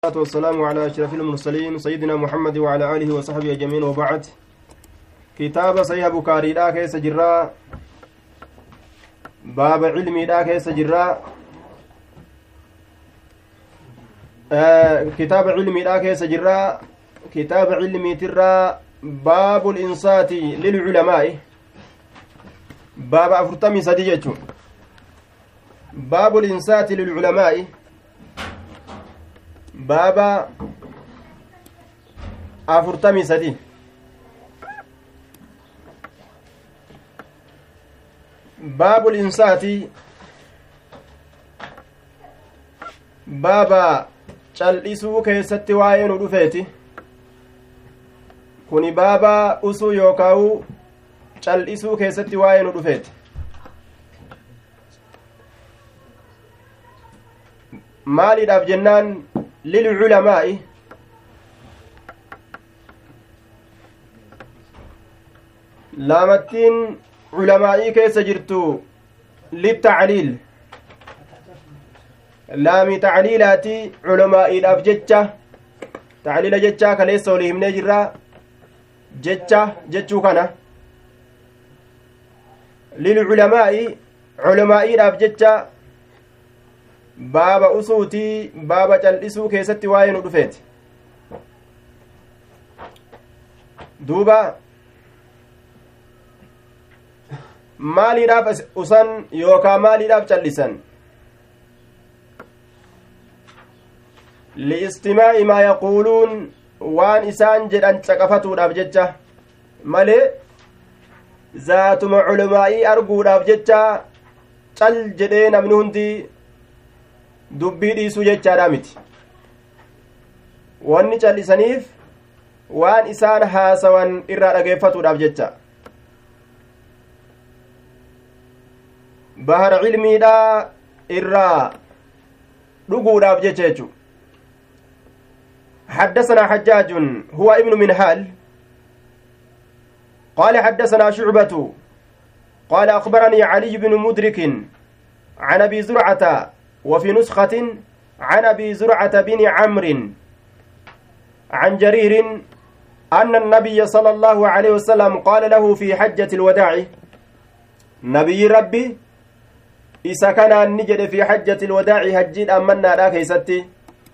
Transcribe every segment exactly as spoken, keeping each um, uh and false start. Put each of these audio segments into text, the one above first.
والسلام على أشرف المرسلين سيدنا محمد وعلى آله وصحبه أجمعين وبعد كتاب صحيح بخاري دا كيس جرا باب علمي دا كيس جرا آه كتاب علمي دا كيس جرا كتاب علمي ترى باب الإنصات للعلماء باب أفرتمي سديجة باب الإنصات للعلماء بابا أفرتمي سدي باب الإنصات بابا cal'isuu keessatti waa'ee nu dhufeeti kuni baaba usuu yookaa'u cal'isuu keessatti waa'ee nu dhufeeti maaliidhaaf jennaan للعلماء لامتين علمائي كيس جرتو للتعليل لامي تعليلاتي علمائي الأفجتشة تعليل جتشة كليس وليهم نجرة جتشة جتشو كان للعلماء علمائي الأفجتشة baaba usuutii baaba cal'isuu keessatti waa'ee nu dhufeeti duuba maaliidhaaf usan yookaa maaliidhaaf cal'isan liistimaa'i maa yaquuluun waan isaan jedhan caqafatuudhaaf jecha malee zaatuma culamaa'ii arguudhaaf jecha cal jedhee namni hundi dubbii dhiisuu jechaadha miti wanni callisaniif waan isaan haasawan irraa dhageeffatuudhaaf jecha bahara cilmiidhaa irraa dhuguudhaaf jecha jechu حدثنا حجاج هو ابن منهال قال حدثنا شعبة قال أخبرني علي بن مدرك عن أبي زرعة وفي نسخة عن أبي زرعة بن عمرو عن جرير أن النبي صلى الله عليه وسلم قال له في حجة الوداع نبي ربي إذا كان النجد في حجة الوداع هجين أمنا لا كيستي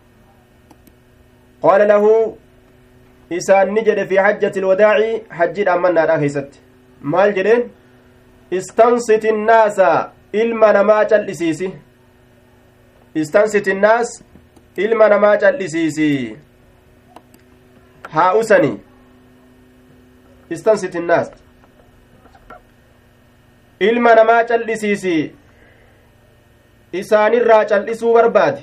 قال له إذا النجد في حجة الوداع هجين أمنا لا كيستي مال جرين استنصت الناس إلما نماج الإسيسي istansit innaas ilma namaa cal'isiisi haa usani istansit innaas ilma namaa cal'isiisi isaanirraa cal'isuu barbaade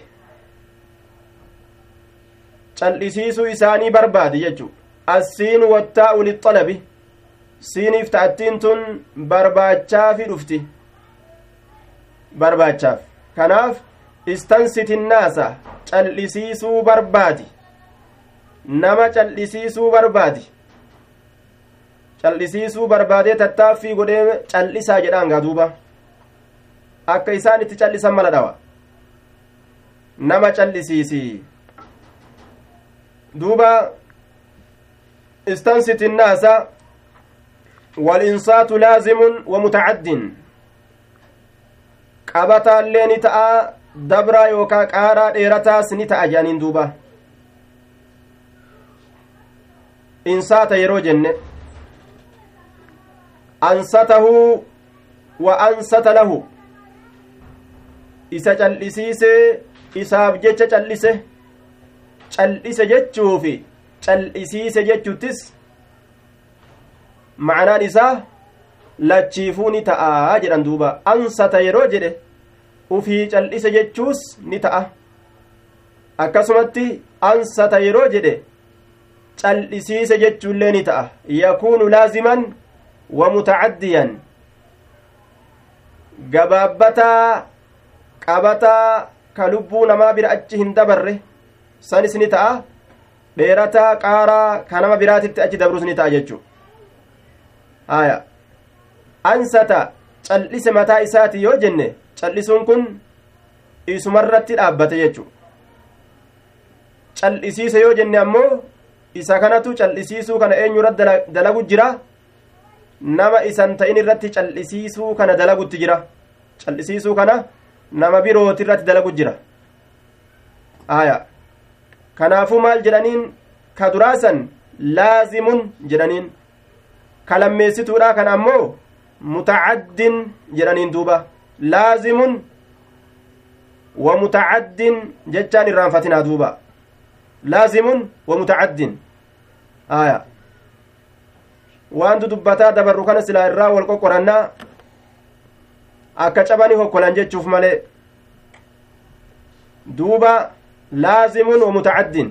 cal'isiisuu isaanii barbaade jechu assiin wattaa'u lixalabi siiniif ta'attiin tun barbaachaafii dhufti barbaachaaf kanaaf istansiti naasa cal'isiisuu barbaadi nama cal'isiisuu barbaadi cal'isiisuu barbaadee tattaaffii godhee cal'isaa jedhaan gaa duuba akka isaan itti cal'isan mala dhawa nama cal'isiisi duuba istansiti naasa walinsaatu laazimun wa mutacaddin qabataallee ni ta'a dabraa yookaa qaaraa dheerataas ni ta'a jedhaniin duuba insaata yeroo jenne ansatahu wa ansata lahu isa cal'isiisee isaaf jecha cal'ise cal'ise jechuufi cal'isiise jechuuttis ma'anaan isaa lachiifuu ni ta'a jedhan duuba ansata yeroo jedhe ufii cal'ise jechuus ni ta'a akkasumatti ansata yeroo jedhe cal'isiise jechuullee ni ta'a yakuunu laaziman wa mutacaddiyan gabaabbataa qabataa ka lubbuu namaa bira achi hin dabarre sanis ni ta'a dheerataa qaaraa ka nama biraatitti achi dabrus ni ta'a jechuu haya ansata cal'ise mataa isaati yoo jenne cal'isuun kun isumarratti dhaabbate jechu cal'isiise yoo jenne ammoo isa kanatu cal'isiisuu kana eenyurratti dalagu jira nama isan ta'in irratti cal'isiisuu kana dalagutti jira cal'isiisuu kana nama birooti irratti dalagu jira aya kanaafuu maal jedhaniin ka duraasan laazimun jedhaniin ka lammeessituudha kana ammoo mutacaddin jedhaniin duuba laazimun wa mutacaddin jechaan irraanfatinaa duuba laazimun wa mutacaddin aya waan dudubbataa dabarru kana silaa irraa wal qoqqorannaa akka cabani hokkolan jechuuf malee duuba laazimun wa mutacaddin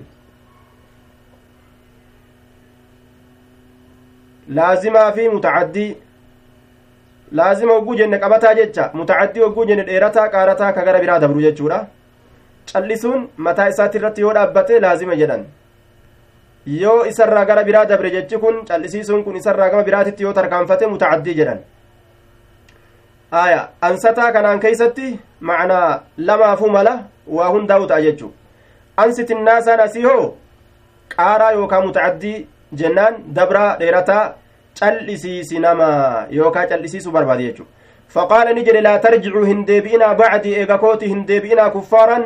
laazimaa fi mutacaddii laazima hogguu jenne qabataa jecha mutacaddii hogguu jenne dheerataa qaarataa ka gara biraa dabru jechuudha callisuun mataa isaatti irratti yoo dhaabbate laazima jedhan yoo isarraa gara biraa dabre jechi kun callisiisuun kun isarraa gama biraatitti yoo tarkaanfate mutacaddii jedhan aya ansataa kanaan keeysatti macnaa lamaafuu mala waa hundaa'u ta'a jechuu ansitinnaasan asii hoo qaaraa yookaa mutacaddii jennaan dabraa dheerataa callisiisi nama yookaa callisiisu barbaade jechuu faqaala ni jedhe laa tarjicuu hin deebi'inaa bacdii eega kooti hin deebi'inaa kuffaaran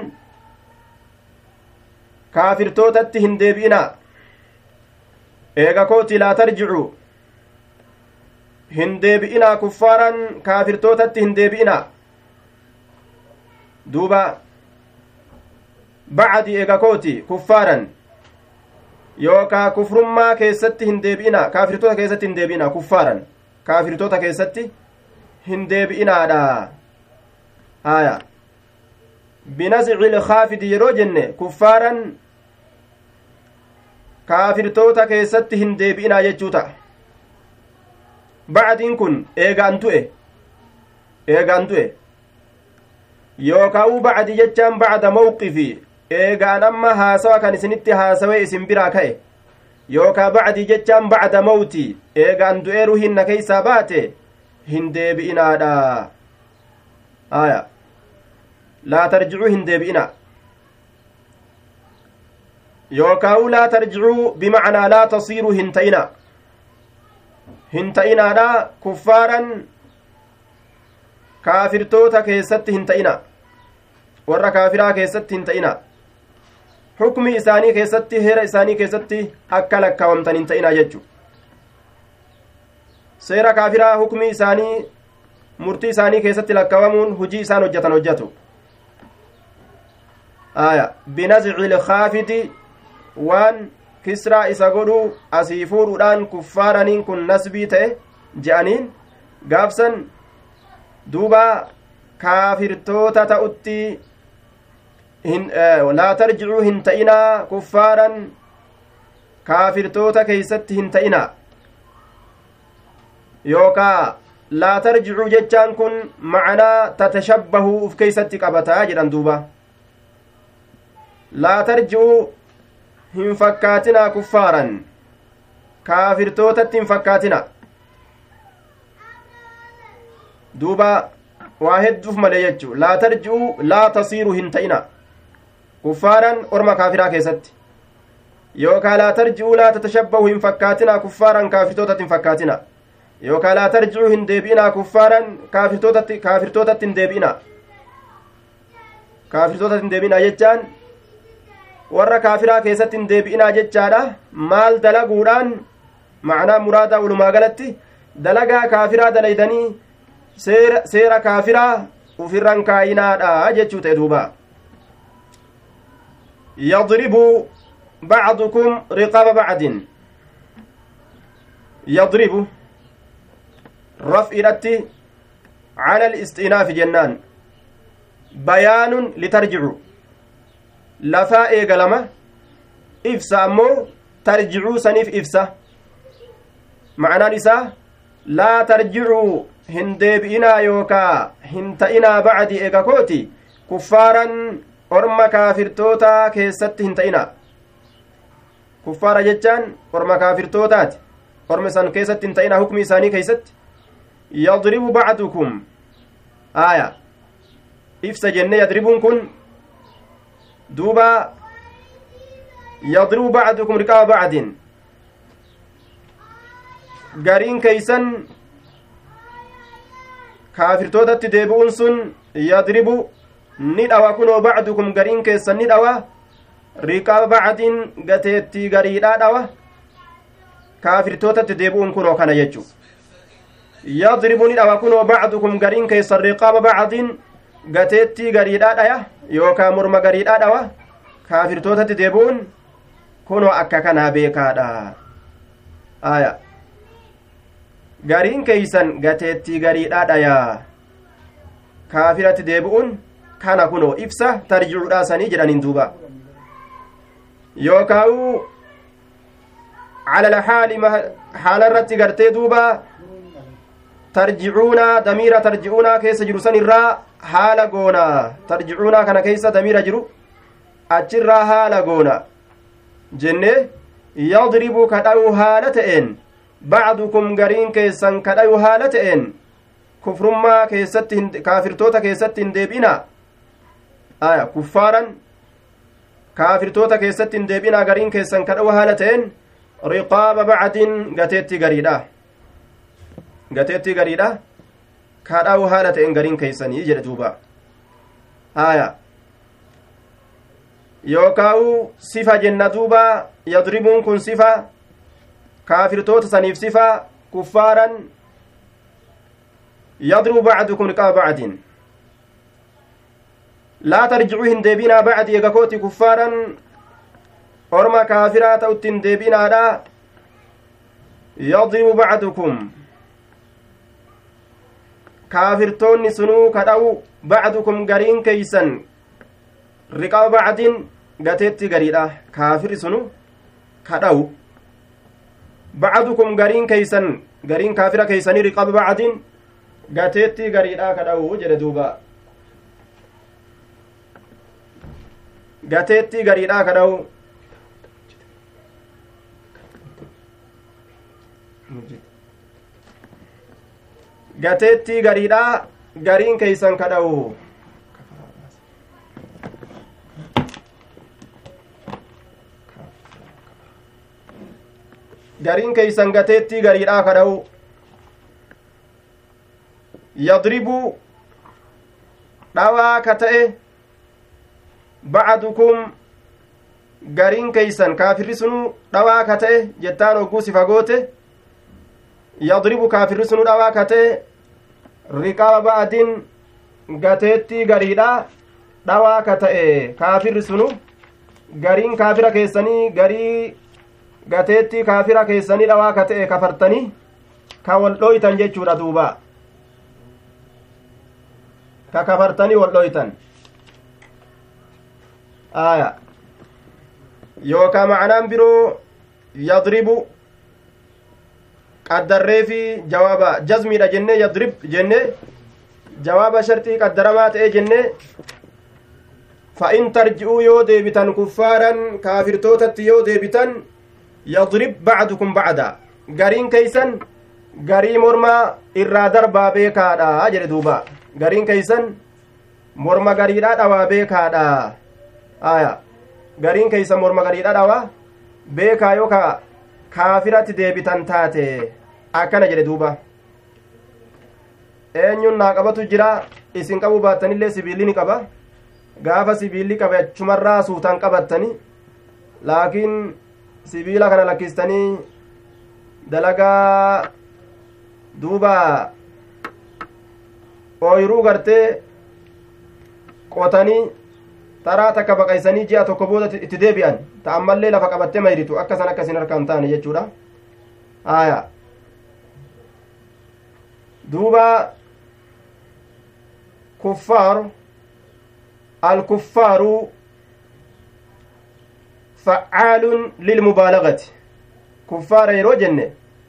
kaafirtootatti hin deebi'inaa eega kooti laa tarjicuu hin deebi'inaa kuffaaran kaafirtootatti hin deebi'inaa duuba bacdii eega kooti kuffaaran yookaa kufrummaa keessatti hin deebi'ina kaafirtoota keessatti hin deebi'ina kuffaaran kaafirtoota keessatti hin deebi'inaadha aya binascil kaafidi yeroo jenne kuffaaran kaafirtoota keessatti hin deebi'inaa jechuu ta'a bacdiin kun eegaan tu'e eegaan tu'e yookaa'uu bacdi jechaan bacda mawqifi eegaan amma haasawa kan isinitti haasawee isin biraa ka'e yookaa bacdii jechaan bacda mawti eegaan du'ee ruhinna keeysaa baate hin deebi'inaadha aya laa tarjicuu hin deebi'ina yookaa'u laa tarjicuu bimacnaa laa tasiiruu hin ta'ina hin ta'inaadha kuffaaran kaafirtoota keessatti hin ta'ina warra kaafiraa keessatti hin ta'ina hukmi isaanii keessatti heera isaanii keessatti akka lakkaawamtan hin ta'inaa jechu seera kaafiraa hukmi isaanii murtii isaanii keessatti lakkaawamuun hujii isaan hojjetan hojjetu aya binazcil kaafidi waan kisraa isa godhu asii fuudhuudhaan kuffaaraniin kun nasbii ta'e je'aniin gaabsan duuba kaafirtoota ta'utti laa tarjicuu hin ta'inaa kuffaaran kaafirtoota keeysatti hin ta'inaa yookaa laa tarjicuu jechaan kun macnaa tatashabbahuu uf keeysatti qabataa jedhan duuba laa tarjicuu hin fakkaatinaa kuffaaran kaafirtootatti hin fakkaatina duuba waa hedduuf malee jechuu laa tarjicuu laa tasiiru hin ta'ina kuffaaran orma kaafiraa keessatti yookaa laa tarji'uu laa tatashabbahu hin fakkaatinaa kuffaaran kaafirtootatti hin fakkaatina yookaa laa tarji'uu hin deebi'inaa kuffaaran kaafirtootatti kaafirtootatti hin deebi'inaa kaafirtootatti hin deebi'inaa jechaan warra kaafiraa keessatti hin deebi'inaa jechaadha maal dalaguudhaan macnaa muraadaa walumaa galatti dalagaa kaafiraa dalaydanii seera seera kaafiraa ufirran kaayinaadha jechuu ta'e duuba yadribu bacdukum riqaba bacdin yadribu raf'idhatti cala alisti'inaafi jennaan bayaanun litarjicu lafaa eegalama ibsa ammoo tarjicuu saniif ibsa macnaan isaa laa tarjicuu hin deebi'inaa yookaa hin ta'inaa bacdii eega kooti kuffaaran orma kaafirtoota keessatti hin ta'ina kuffaara jechaan orma kaafirtootaati orma san keessatti hin ta'ina hukmi isaanii keessatti yadribu bacdukum aya ibsa jenne yadribuun kun duuba yadribu ba'dukum riqaaba ba'din gariin keeysan kaafirtootatti deebi'uun sun yadribu ni dhawa kunoo ba'dukum gariin keessan ni dhawa riqaaba ba'din gateettii gariidhaa dhawa kaafirtootatti deebi'uun kunoo kana jechu yadribu ni dhawa kunoo ba'dukum gariin keessan riqaaba ba'din gateettii gariidhaa dhaya yookaa morma gariidhaa dhawa kaafirtootatti deebi'uun kunoo akka kanaa beekaadha aya gariin keeysan gateettii gariidhaa dhaya kaafiratti deebi'uun kana kunoo ibsa tarji'uudhaa sanii jedhaniin duuba yookaa'u cala alhaali haala irratti gartee duuba tarji'uuna damiira tarji'uuna keessa jiru san irraa haala goona tarji'uuna kana keessa damiira jiru achirraa haala goona jenne yadribu kadhayu haala ta'een ba'dukum gariin keessan kadhayu haala ta'een kufrummaa keessatti kaafirtoota keessatti hin deebi'ina aya kuffaaran kaafirtoota keessatti hin deebi'ina gariin keessan kadhayu haala ta'een riqaaba ba'din gateetti gariidha gateetti gariidha kadhayu haala ta'een gariin keessanii jedhe duuba aya yookaa'u sifa jenna duuba yadribuun kun sifa kaafirtoota saniif sifa kuffaaran yadribu ba'dukum riqaaba ba'din laa tarji'uu hin deebinaa ba'di egakooti kuffaaran orma kaafiraa ta'utti hin deebinaadha yadribu ba'dukum kaafirtoonni sunuu kadha'u ba'dukum gariin keeysan riqaaba ba'din gateetti gariidha kaafirri sunu kadha'u ba'dukum gariin keeysan gariin kaafira keeysanii riqaaba ba'din gateetti gariidha kadha'u jedhe duuba gateetti gariidha kadha'u gateetti gariidha gariin keeysan kadha'u gariin keeysan gateetti gariidha kadha'u yadribu dhawaa ka ta'e ba'dukum gariin keeysan kaafirri sunu dhawaa ka ta'e jettaan hogguu si fagoote yadribu kaafirri sunu dhawaa ka ta'e riqaaba ba'din gateetti gariidha dhawaa ka ta'e kaafirri sunu gariin kaafira keessanii garii gateetti kaafira keessanii dhawaa ka ta'e kafartanii ka wal dhoytan jechuudha duuba ka kafartanii wal dhoytan aya yookaa ma'anaan biroo yadribu qaddarree fi jawaaba jazmiidha jenne yadrib jenne jawaaba shartii qaddaramaa ta'e jenne fa'in tarji'uu yoo deebitan kuffaaran kaafirtootatti yoo deebitan yadrib ba'dukum ba'da gariin keeysan garii morma irraa darbaa beekaadha jedhe duuba gariin keeysan morma gariidha dhawaa beekaadha aya gariin keeysan morma gariidha dhawaa beekaa yooka kaafiratti deebitan taate akkana jedhe duuba eenyuun naa qabatu jira isin qabu baattanillee sibiilli ni qaba gaafa sibiilli qabachumarraa suutan qabattani laakiin sibiila kana lakkistanii dalagaa duuba ooyiruu gartee qotanii taraa takka baqaysanii ji'a tokko booda itti deebi'an ta'ammallee lafa qabattee mayritu akkasan akkasin harkaan taane jechuudha aya duuba kuffaaru alkuffaaru fa'aalun lilmubaalagati kuffaara yeroo jenne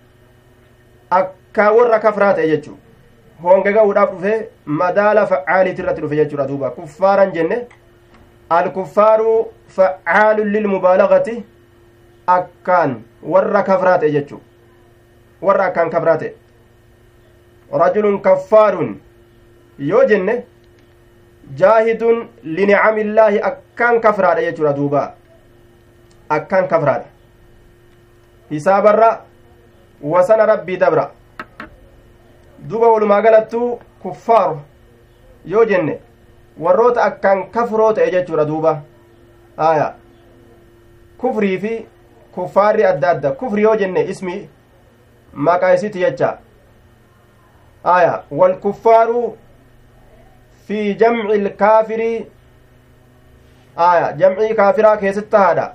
akka warra kafraa ta'e jechuu honga ga'uudhaaf dhufe madaala fa'aaliiti irratti dhufe jechuudha duuba kuffaaran jenne alkuffaaru fa'aalun lilmubaalagati akkaan warra kafraa ta'e jechuu warra akkaan kafraa ta'e rajulun kaffaarun yoo jenne jaahidun linicamillaahi akkaan kafraadha jechuudha duuba akkan kafraadha hisaabarra wasana rabbii dabra duba walumaa galattuu kuffaaru yoo jenne warroota akkan kafroo ta'e jechuudha duuba aya kufrii fi kuffaarri adda adda kufri yoo jenne ismi maqaa isiti jecha aya wal kuffaaru fi jam'i ilkaafiri aya jam'ii kaafiraa keessatti tahaadha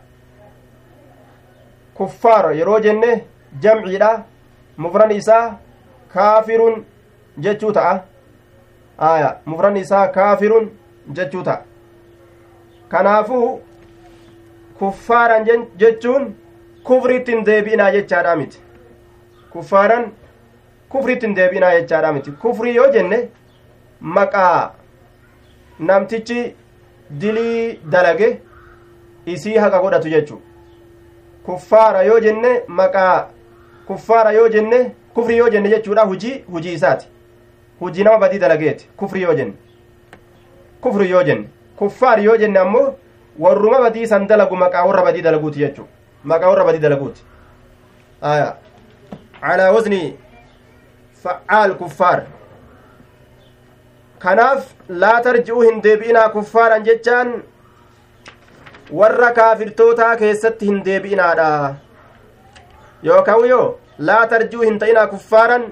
kuffaar yeroo jenne jam'iidha mufran isaa kaafirun jechuu ta'a aya mufran isaa kaafirun jechuu ta'a kanaafuu kuffaaran jechuun kufrittiin deebi'inaa jechaadha miti kuffaaran kufrittiin deebi'inaa jechaadha miti kufrii yoo jenne maqaa namtichi dilii dalage isii haqa godhatu jechuu kuffaara yoo jenne maqaa kuffaara yoo jenne kufrii yoo jenne jechuudha hujii hujii isaati hujii nama badii dalageeti kufrii yoo jenne kufrii yoo jenne kuffaar yoo jenne ammoo warruma badii san dalagu maqaa warra badii dalaguuti jechuu maqaa warra badii dalaguuti aya calaa wazni fa'aal kuffaar kanaaf laa tarji'uu hin deebi'inaa kuffaaran jechaan warra kaafirtootaa keessatti hin deebi'inaadha yookaan yoo laa tarji'uu hin ta'inaa kuffaaran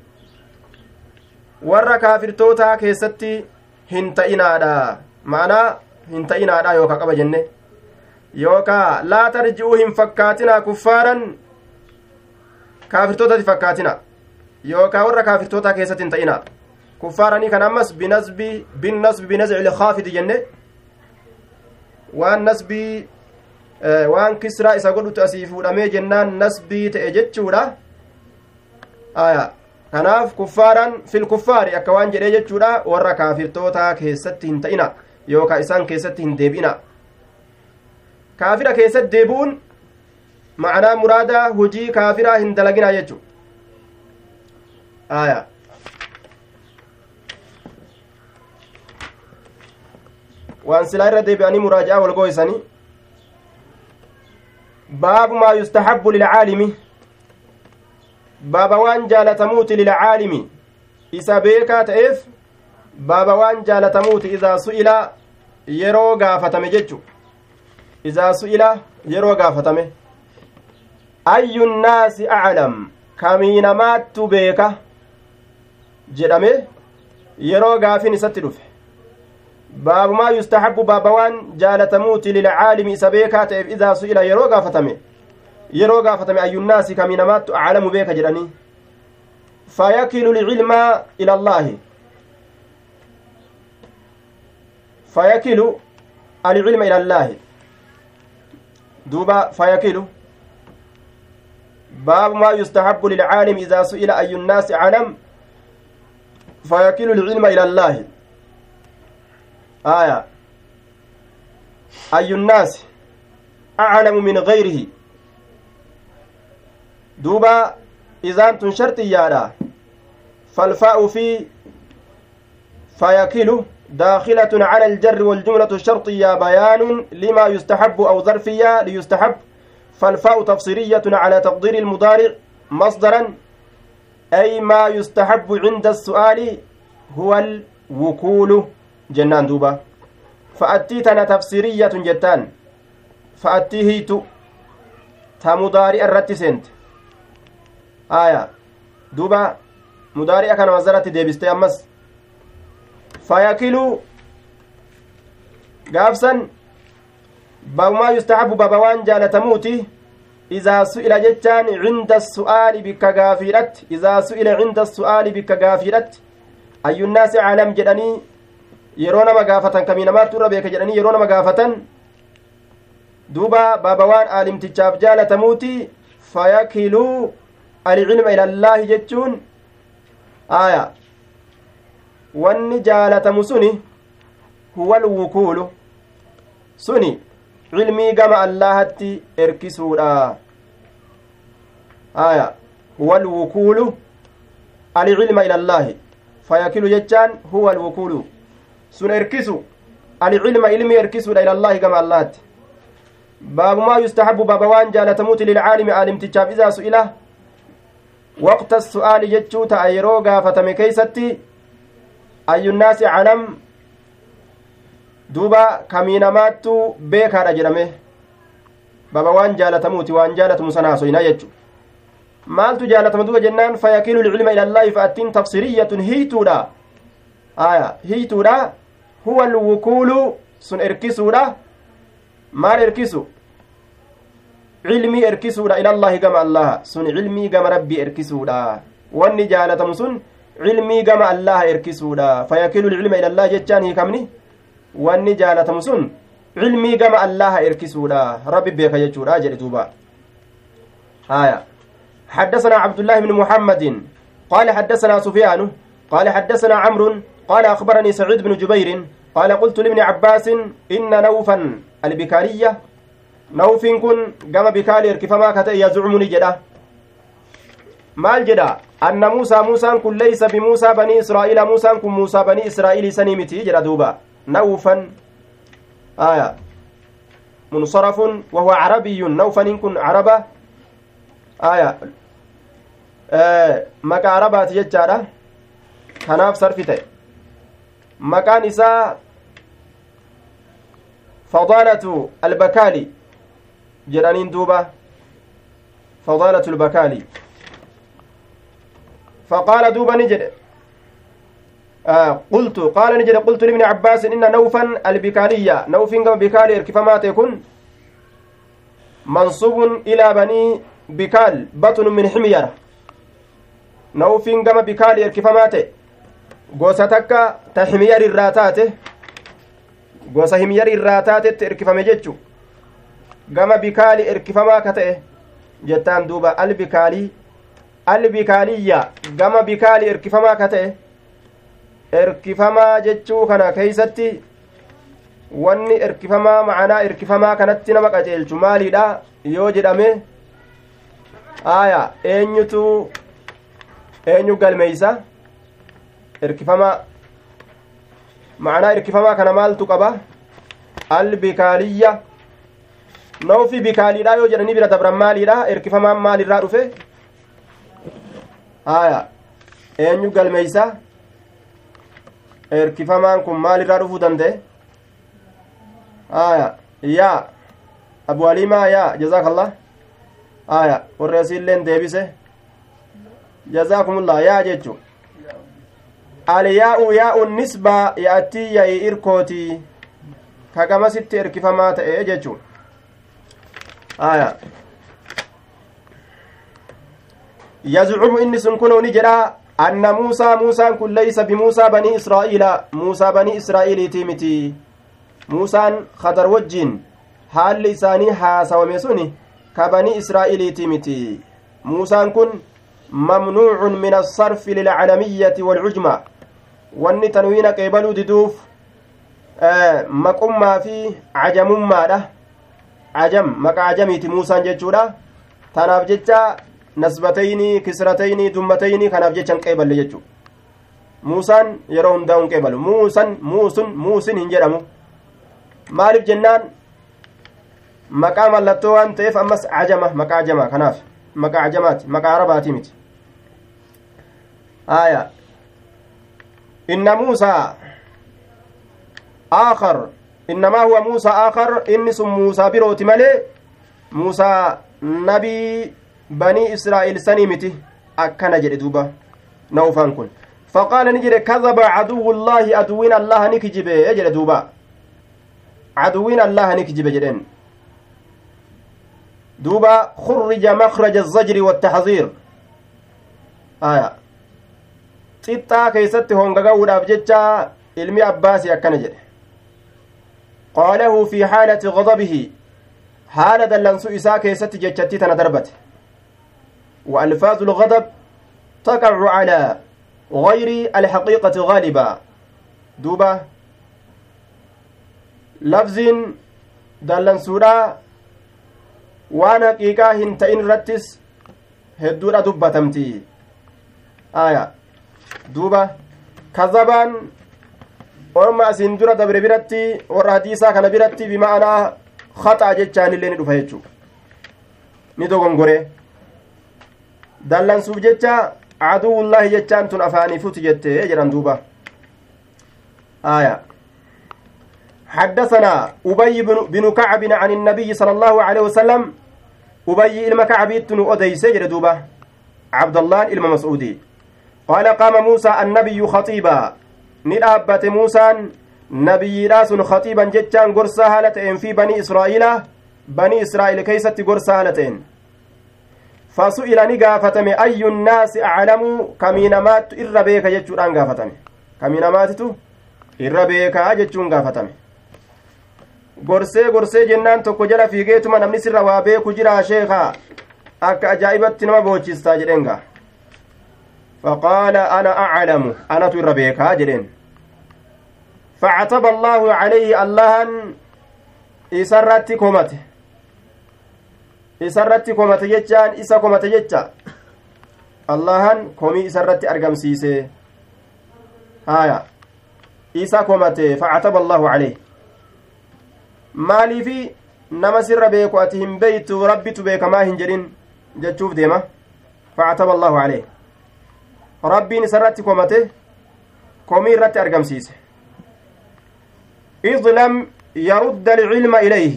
warra kaafirtootaa keessatti hin ta'inaadha ma'anaa hin ta'inaadha yookaan qaba jenne yookaan laa tarji'uu hin fakkaatinaa kuffaaran kaafirtootatti fakkaatina yookaan warra kaafirtootaa keessatti hin ta'inaa kuffaaranii kan ammas binasbi binnasbi binazci ilkaafidi jenne waan nasbii waan kisraa isa godhutu asii fuudhamee jennaan nasbii ta'e jechuudha aya kanaaf kuffaaran fil kuffaari akka waan jedhee jechuudha warra kaafirtootaa keessatti hin ta'ina yookaan isaan keessatti hin deebi'ina kaafira keessatti deebi'uun ma'anaa muraadaa hujii kaafiraa hin dalaginaa jechuu aya waan silaa irra deebi'anii muraaja'aa wal gooysanii baabu maa yustahabbu lilcaalimi baaba waan jaalatamuuti lilcaalimi isa beekaa ta'eef baaba waan jaalatamuuti izaa su'ila yeroo gaafatame jechu izaa su'ila yeroo gaafatame ayyu nnaasi aclam kamii namaattu beeka jedhame yeroo gaafin isatti dhufe baabu maa yustahabbu baaba waan jaalatamuuti lilcaalimi isa beekaa ta'eef idaa su'ila yeroo gaafatame yeroo gaafatame ayyunnaasi kamii namaattu aclamu beeka jedhanii fayakilu lcilma ila allaahi fayakilu alcilma ila allaahi duuba fayakilu baabu maa yustahabbu lilcaalimi idaa su'ila ayyunnaasi aclam fayakilu lcilma ila allaahi آية أي الناس أعلم من غيره دوبا إذا أنتم شرطيانا فالفاء في فيكل داخلة على الجر والجملة الشرطية بيان لما يستحب أو ظرفية ليستحب فالفاء تفسيرية على تقدير المضارع مصدرا أي ما يستحب عند السؤال هو الوكول jennaan duuba fa'attii tana tafsiiriyyatun jettaan fa'attii hiitu ta mudaari'a irratti seente aya duuba mudaari'a kana mazaratti deebiste ammas fayakilu gaafsan baabumaa yustahabu baaba waan jaalatamuuti izaa su'ila jechaan cinda su'aali bikka gaafiidhatti izaa su'ila cinda su'aali bikka gaafiidhatti ayyunnaasi aclam jedhanii yeroo nama gaafatan kamii namaattu irra beeka jedhanii yeroo nama gaafatan duuba baaba waan aalimtichaaf jaalatamuuti fayakiluu alcilma ilallaahi jechuun aya wanni jaalatamu suni huwa alwukuulu suni cilmii gama allaahatti erkisuudha aya huwa alwukuulu alcilma ilallaahi fayakilu jechaan huwa alwukuulu sun erkisu alcilma ilmi erkisuudha ilallaahi gama allaatti باب ما يستحب باب وان جالتموت للعالم عالم تجاب إذا سئله وقت السؤال جتشو تأيرو غافتم كيستي أي الناس علم دوبا كمينماتو بيكا رجرمه بابا وان جالتموت وان جالتم سناسو إنا يجو مالتو جالتم دوبا جنان فيكيل العلم إلى الله فأتين تفسيرية هيتودا آية هيتودا هو الوكول سن إركسودا مال إركسو علمي إركسودا إلى الله كما الله سن علمي كما ربي إركسودا وان جالتم سن علمي كما الله إركسودا فيكيل العلم إلى الله جتشان هي كمني wanni jaalatamu sun cilmii gama allaha erkisuudha rabbi beeka jechuudha jedhe duuba haya حدثنا عبد الله بن محمد قال حدثنا سفيان قال حدثنا عمرو قال أخبرني سعيد بن جبير قال قلت لابن عباس إن نوفا البكالية نوف كن قام بكالي اركفما كتئ يزعمني جدا مال جدا أن موسى موسى كن ليس بموسى بني إسرائيل موسى كن موسى بني إسرائيل سنيمتي جدا دوبا نوفا آية منصرف وهو عربي نوفا إن كن عربة آية آه مكا عربات يجارة كناف صرفته مكان إساء فضالة البكالي جرانين دوبة فضالة البكالي فقال دوبة نجد آه قلت قال نجد قلت لابن عباس إن نوفا البكالية نوف كما بكالي اركفما تكون منصوب إلى بني بكال بطن من حميرة نوف كما بكالي اركفما تكون gosa takka ta himyar irraa taate gosa himyar irraa taatetti erkifame jechu gama bikaali erkifamaa ka ta'e jettaan duuba albikaalii albikaaliyya gama bikaali erkifamaa ka ta'e erkifamaa jechuu kana keeysatti wanni erkifamaa ma'anaa erkifamaa kanatti nama qaceelchu maaliidha yoo jedhame aaya eenyutu eenyu galmeeysa irkifama معنى irkifama kana maaltu qaba albikaaliyya noofi bikaaliidha yoo jedhanii bira dabran maaliidha irkifamaan maalirraa dhufe haya eenyu galmeeysa irkifamaan kun maalirraa dhufuu danda'e haya yaa abu alimaa yaa jazaakallah haya warri asiilleen deebise jazaakumullah yaa jechuu الياء ياء النسبة يأتي يا إركوتي كما ست إركفما تأججون آية يزعم إن سنكون نجرا أن موسى موسى كن ليس بموسى بني إسرائيل موسى بني إسرائيل تيمتي موسى خطر وجين حال لساني حاسا ومسوني كبني إسرائيل تيمتي موسى كن ممنوع من الصرف للعلمية والعجمة wanni tanwiina qeebaluu diduuf maqummaa fi cajamummaadha cajam maqa cajamiiti muusaan jechuudha tanaaf jecha nasbatayni kisratayni dummatayni kanaaf jechan qeeballe jechuu muusaan yeroo hundaa hin qeebalu muusan muusun muusin hin jedhamu maaliif jennaan maqaa mallattoo waan ta'eef ammas cajama maqaa cajamaa kanaaf maqaa cajamaati maqaa arabaati miti aayaa إن موسى آخر إنما هو موسى آخر إن سم موسى بروت ملي موسى نبي بني إسرائيل سنيمتي أكنا جلدوبة نوفان كن فقال نجري كذب عدو الله عدوين الله نكجب جلدوبة عدوين الله نكجب جلن دوبة خرج مخرج الزجر والتحذير آية xixxaa keessatti hongaga'uudhaaf jecha ilmi abbaasi akkana jedhe qaalahu fi xaalati ghadabihi haala dallansuu isaa keessatti jechattii tana darbate wa alfaazu lghadab taqacu calaa gayri alxaqiiqati gaaliba duuba lafziin dallansuudha waan haqiiqaa hin ta'in irrattis hedduudha dubbatamti aya duuba kazabaan orma asiin dura dabre biratti warra hadiisaa kana biratti bima'anaa khaxaa jechaan illee ni dhufa jechuu ni dogongore dallansuuf jecha aduwullaahi jechaan tun afaanii futi jette jedhan duuba آية حدثنا أبي بن كعب عن النبي صلى الله عليه وسلم أبي إلما كعبيت أديس جردوبة عبد الله إلما مسعودي قال قام موسى النبي خطيبا نلابت موسى نبي راس خطيبا جتان قرصا هالتين في بني إسرائيل بني إسرائيل كيست قرصا هالتين فسئل نقافتم أي الناس أعلم كمينمات إربيك جتشوران قافتم كمينماتتو إربيك جتشون قافتم gorsee gorsee jennaan tokko jala fiigeetuma namni sirra waa beeku jira sheeka akka ajaa'ibatti nama boochistaa jedhenga faqaala ana aclamu anatu irra beekaa jedhen facataba allaahu calayhi allahan isarratti komate isarratti komate jechaan isa komate jecha allahan komii isarratti argamsiise haya isa komate facataba allaahu calayhi maaliifi nama sirra beeku ati hin beeytu rabbitu beekamaa hin jedhin jechuuf deema facataba allaahu caleyh rabbiin isarratti komate komii irratti argamsiise id lam yarudda alcilma ilayhi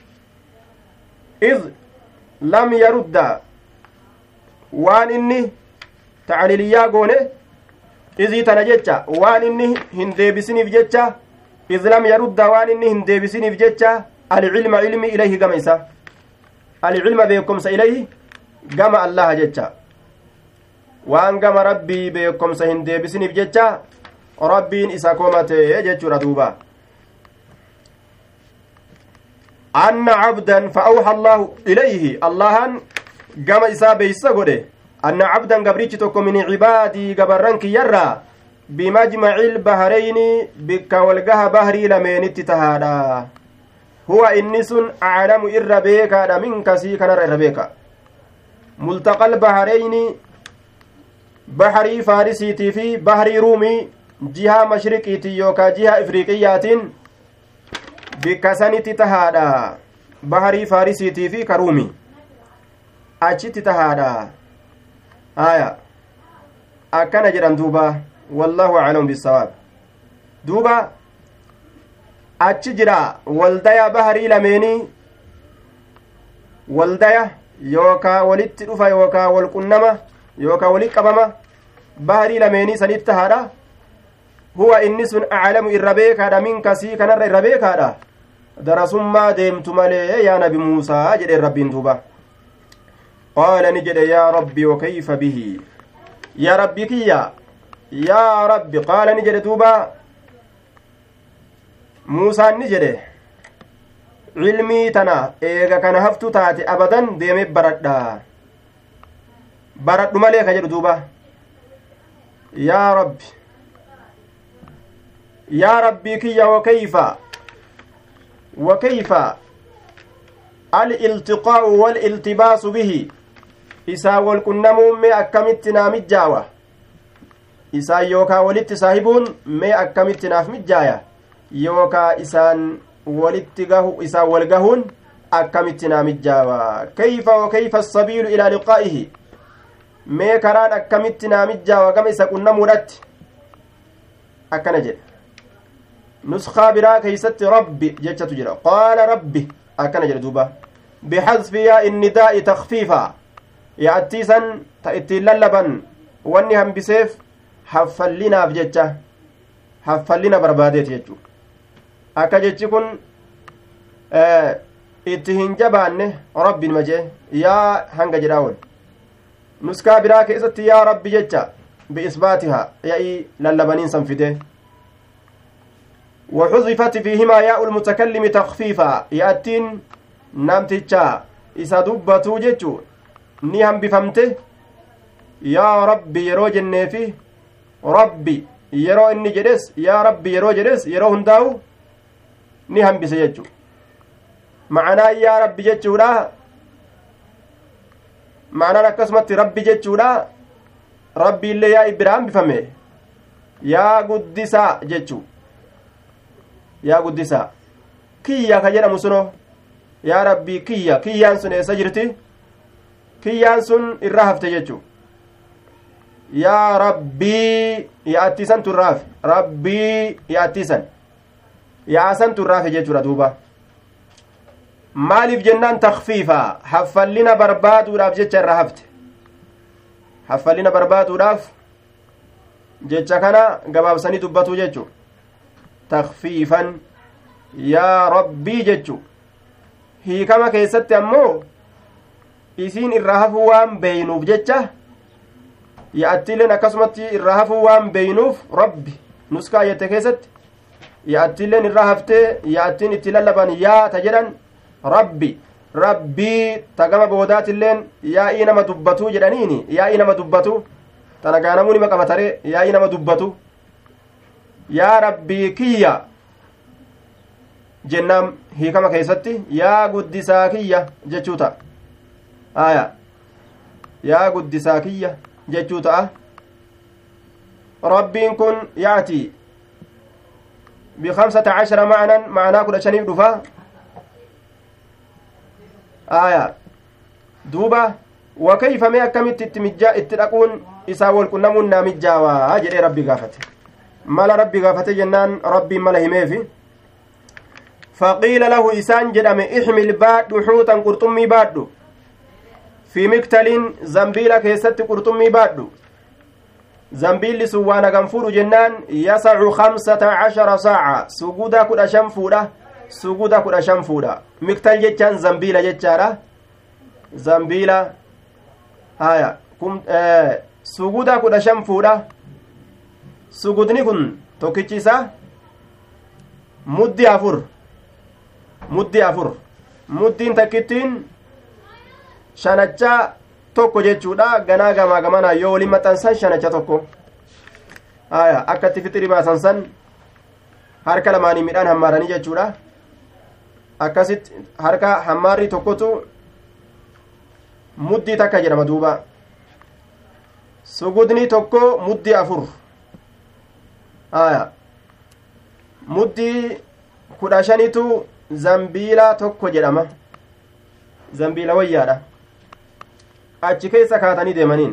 id lam yarudda waan inni tacliliyyaa goone izii tana jecha waan inni hin deebisiniif jecha إذ لم يرد وان إنهم ديبسين في جتة العلم علمي إليه قم إسا العلم بيكم سإليه قم الله جتة وان قم ربي بيكم سهن ديبسين في جتة ربي إسا كومت يجتة ردوبا أن عبدا فأوحى الله إليه الله قم إسا بيسا قده أن عبدا قبريتكم من عبادي قبرنك يرى بمجمع البحرين بك والقها بحري لمن تتهادا هو إنس أعلم إربيك منك سيكنا إربيك ملتقى البحرين بحري فارسيتي في بحري رومي جهة مشرقيتي يوكا جهة إفريقيات بك سنتي تهادا بحري فارسيتي في كرومي أجت تهادا آية أكنا جران دوبا والله أعلم بالصواب دوبا أتشجرا والديا بحري لميني والديا يوكا ولت رفا يوكا والقنمة يوكا ولت قبما بحري لميني سنت هذا هو إنس أعلم إربيك هذا من كسي كان إربيك هذا درس ما ديمت ملي يا نبي موسى جد ربي دوبا قال نجد يا ربي وكيف به يا ربي كيا يا ربي قال نجد دوبا موسى نجد علمي تنا إيغا كان هفتو تاتي أبدا ديمي برد برد مليك جد دوبا يا ربي يا ربي كي وكيف وكيف الالتقاء والالتباس به إسا والكنمو مي أكمتنا مجاوة إسا يوكا ولت صاحبون مي أكمتنا في مجايا يوكا إسان ولتقه إسا والقهون أكمتنا مجاوة كيف وكيف السبيل إلى لقائه مي كران أكمتنا مجاوة كم إسا كنمو رت أكنجل نسخة برا كيست ربي جتة تجرى قال ربي أكنجل دوبا بحذف ياء النداء تخفيفا يأتيسا تأتي للبن واني هم بسيف حفلنا بجتة حفلنا برباديت يجو أكا جتة كن اه اتهن جبان ربي المجي يا هنگ جراول نسخة برا كيست يا ربي جتة بإثباتها يأي للبنين سنفده وحذفت فيهما ياء المتكلم تخفيفا يأتين نامتجا إسا دبتو جتو نيهم بفهمته يا ربي يرو جنفي ربي يرو إني جلس يا ربي يرو جلس يرو هنداو نيهم بسيجو معنا يا ربي جتو لا معنا ركسمت ربي جتو لا ربي اللي يا إبراهيم بفهمه يا قدسا جتو yaa guddisaa kiyya ka jedhamu suno yaa rabbii kiyya kiyyaan sun eessa jirti kiyyaan sun irraa hafte jechuu yaa rabbii yaattisan turraaf rabbii yaattisan yaasan turraafe jechuudha duuba maaliif jennaan takfiifa haffallina barbaaduudhaaf jecha irraa hafte haffallina barbaaduudhaaf jecha kana gabaabsanii dubbatuu jechuu takfiifan yaa rabbii jechuu hiikama keessatti ammoo isiin irraa hafuu waan beeynuuf jecha yaattiileen akkasumatti irraa hafuu waan beeynuuf rabbi nuskaa jette keessatti yaattiileen irraa haftee yaattiin itti lallaban yaa ta jedhan rabbi rabbii tagama boodaatilleen yaa'ii nama dubbatu jedhaniini yaa'ii nama dubbatu tana gaanamuu nima qabatare yaa'ii nama dubbatu yaa rabbii kiyya jennaan hiikama keessatti yaa guddisaa kiyya jechuu ta'a aya yaa guddisaa kiyya jechuu ta'a rabbiin kun yaati bikamsata cashara macnan macnaa kudha shaniif dhufa aya duuba wakayfa mee akkamitti itti mijjaa itti dhaquun isaa walqunnamuun naa mijjaawaa jedhee rabbi gaafate mala rabbi gaafate jennaan rabbiin mala himeefi faqiila lahu isaan jedhame ixmil baadhu xuutan qurxummii baadhu fi miktalin zambiila keessatti qurxummii baadhu zambiilli sun waan hagam fuudhu jennaan yasacu kamsata cashara saaca suguda kudha shan fuudha suguda kudha shan fuudha miktal jechaan zambiila jechaadha zambiila haya kum suguda kudha shan fuudha sugudni kun tokkichi isaa muddi afur muddi afur muddiin takkittiin shanacha tokko jechuudha ganaa gamaa gamanaa yoo waliin maxxansan shanacha tokko haya akka itti fixiri baasan san harka lamaanii midhaan hammaaranii jechuudha akkasitti harka hammaarrii tokkotu muddii takka jedhama duuba sugudni tokko muddii afur haya muddii kudha shanitu zambiila tokko jedhama zambiila wayyaadha achi keessa kaatanii deemaniin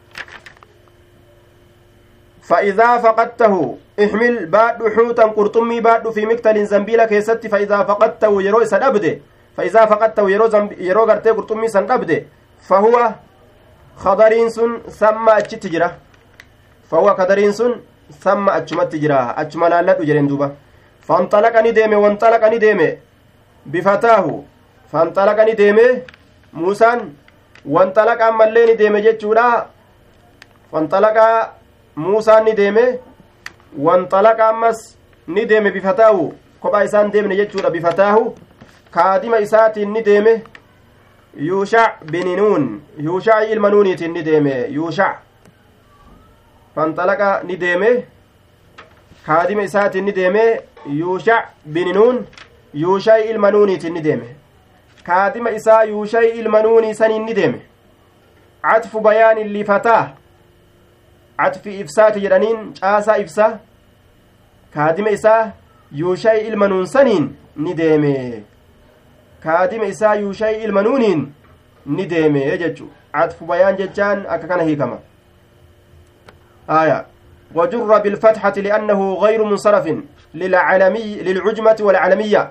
فإذا فقدته احمل باد حوتا قرطمي باد في مكتل زنبيل كيست فإذا فقدته يرو سنبده فإذا فقدته يرو زنب يرو غرتي قرطمي سنبده فهو خضرين سن ثم أتجرة فهو خضرين سن ثم أتشمت تجرة أتشمل لا تجرين دوبا فانطلقني ديمه وانطلقني ديمه بفتاه فانطلقني ديمه موسى وانطلق أما الليل ديمه جتشورا فانطلق موسى ni deeme wanxalaqa ammas ni deeme bifataahu kophaa isaan deemne jechuudha bifataahu kaadima isaatiin ni deeme yuushac bininuun yuushac ilma nuuniitiin ni deeme yuushac fanxalaqa ni deeme kaadima isaatiin ni deeme yuushac bininuun yuushac ilma nuuniitiin ni deeme kaadima isaa yuushac ilma nuunii saniin ni deeme catfu bayaanin lifataa عطفي إفسات جرانين جاسا إفسا كادم إسا يوشي المنون سنين نديمي كادم إسا يوشي المنونين نديمي يججو عطف بيان ججان أكاكنا هيكما آية وجر بالفتحة لأنه غير منصرف للعلمي للعجمة والعلمية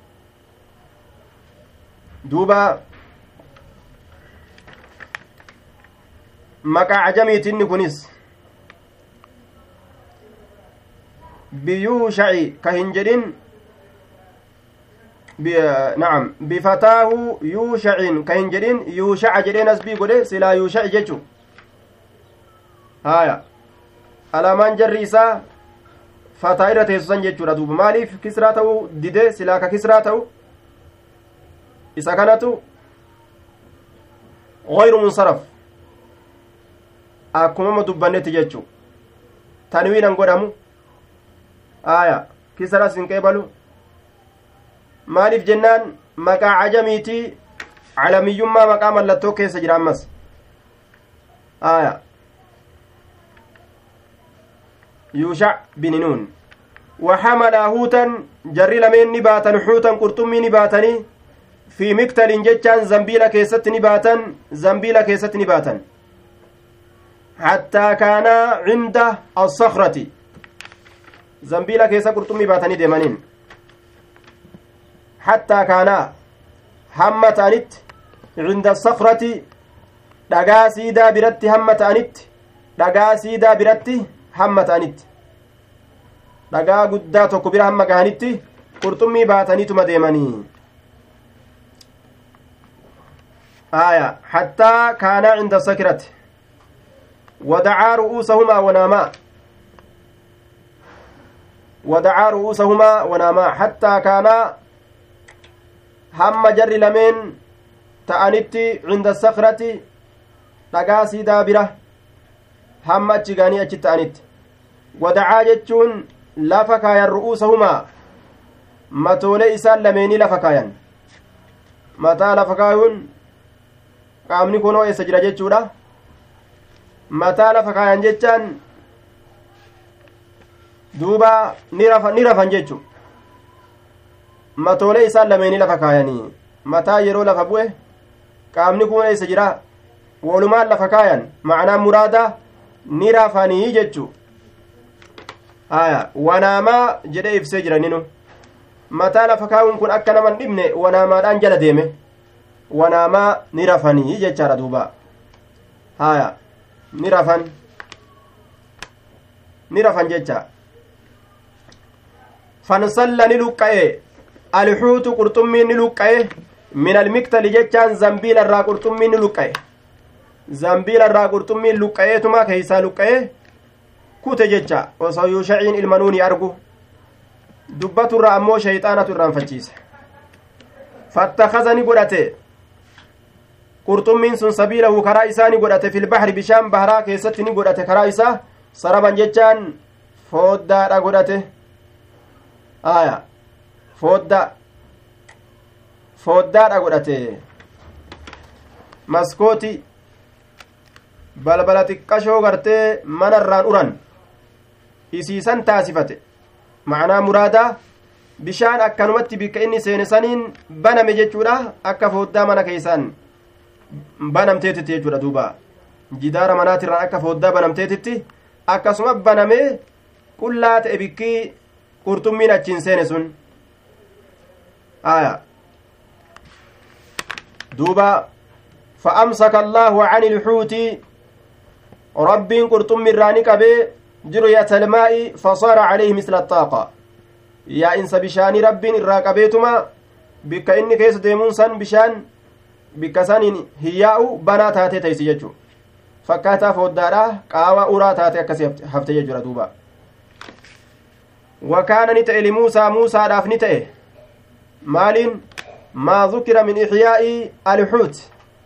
دوبا مكا عجمي تنكنس بيوشع كهنجرين بي... نعم بفتاه يوشع كهنجرين يوشع جرين اسبي قده سلا يوشع جيشو هايا alamaan jarri isaa fataa irra teessusan jechuudha duuba maaliif kisraa ta'uu dide silaa ka kisraa ta'u isa kanatu غير منصرف akkuma dubbannetti jechuu tanwiinan godhamu aya kisra sin qeebalu maaliif jennaan maqaa ajamiiti alamiyyummaa maqaa mallattoo keessa jira ammas aya yuusha bininuun وحمل هوتا جري لمن نباتا حوتا قرطمي نباتني fi miktalin jechaan zambiila keessatti ni baatan zambiila keessatti ni baatan hattaa kaanaa cinda assakrati zambiila keessa qurxummii baatanii deemaniin hattaa kaanaa hamma ta'anitti cinda assakrati dhagaa siidaa biratti hamma ta'anitti dhagaa siidaa biratti hamma ta'anitti dhagaa guddaa tokko bira hamma gahanitti qurxummii baataniituma deemanii aya hattaa kaanaa cinda sakirati ودعا رؤوسهما وناما ودعا رؤوسهما وناما حتى كانا هم جر لمن تأنتي عند الصخرة نقاسي دابرة هم أتشغاني أتش تأنت ودعا جتشون لفكايا رؤوسهما متولي إسان لميني لفكايا متى لفكايون قامني كونو إسجر جتشورا mataa lafa kaayan jechaan duuba ni rafan jechu matoolee isaan lameeni lafa kaayanii mataa yeroo lafa bu'e qaamni kun eessa jira walumaan lafa kaayan ma'anaa muraada ni rafanii jechu haya wanaamaa jedhee ibsee jira ninu mataa lafa kaayuun kun akka naman dhibne wanaamaadhaan jala deeme wanaamaa ni rafanii jechaadha duuba haya ni rafan ni rafan jecha fansalla ni luqqa'e alhuutu qurxummiin ni luqqa'e min almiktali jechaan zambiila irraa qurxummiin ni luqqa'e zambiila irraa qurxummiin luqqa'eetuma keeysaa luqqa'e kute jecha osoo yuushaciin ilma nuuni argu dubbaturra ammoo shayxaanatu irraanfachiise fattakaza ni godhate qurxummiin sun sabiilahu karaa isaa ni godhate filbahri bishaan baharaa keessatti ni godhate karaa isaa saraban jechaan fooddaadha godhate aya foodda fooddaadha godhate maskooti balbala xiqqashoo gartee manarraan uran isiisan taasifate ma'anaa muraadaa bishaan akkanumatti bikka inni seene saniin baname jechuudha akka fooddaa mana keeysaan banamteetitti jechuudha duuba jidaara manaatirraan akka fooddaa banamteetitti akkasuma banamee qullaa ta'e bikkii qurxummiin achiin seene sun aya duuba fa'amsaka allaahu cani ilxuuti rabbiin qurxummi irraa ni qabee jiryata almaa'i fasaara calayhi misla axaaqa yaa'insa bishaanii rabbiin irraa qabeetuma bikka inni keessa deemuun san bishaan bikka saniin hiyyaa'u banaa taatee teeysi jechuu fakkaataa fooddaadha qaawaa uraa taate akkasi hafte jechuudha duuba wakaana ni ta'e limuusaa muusaadhaaf ni ta'e maaliin maa dhukira min ixyaa'i alxuut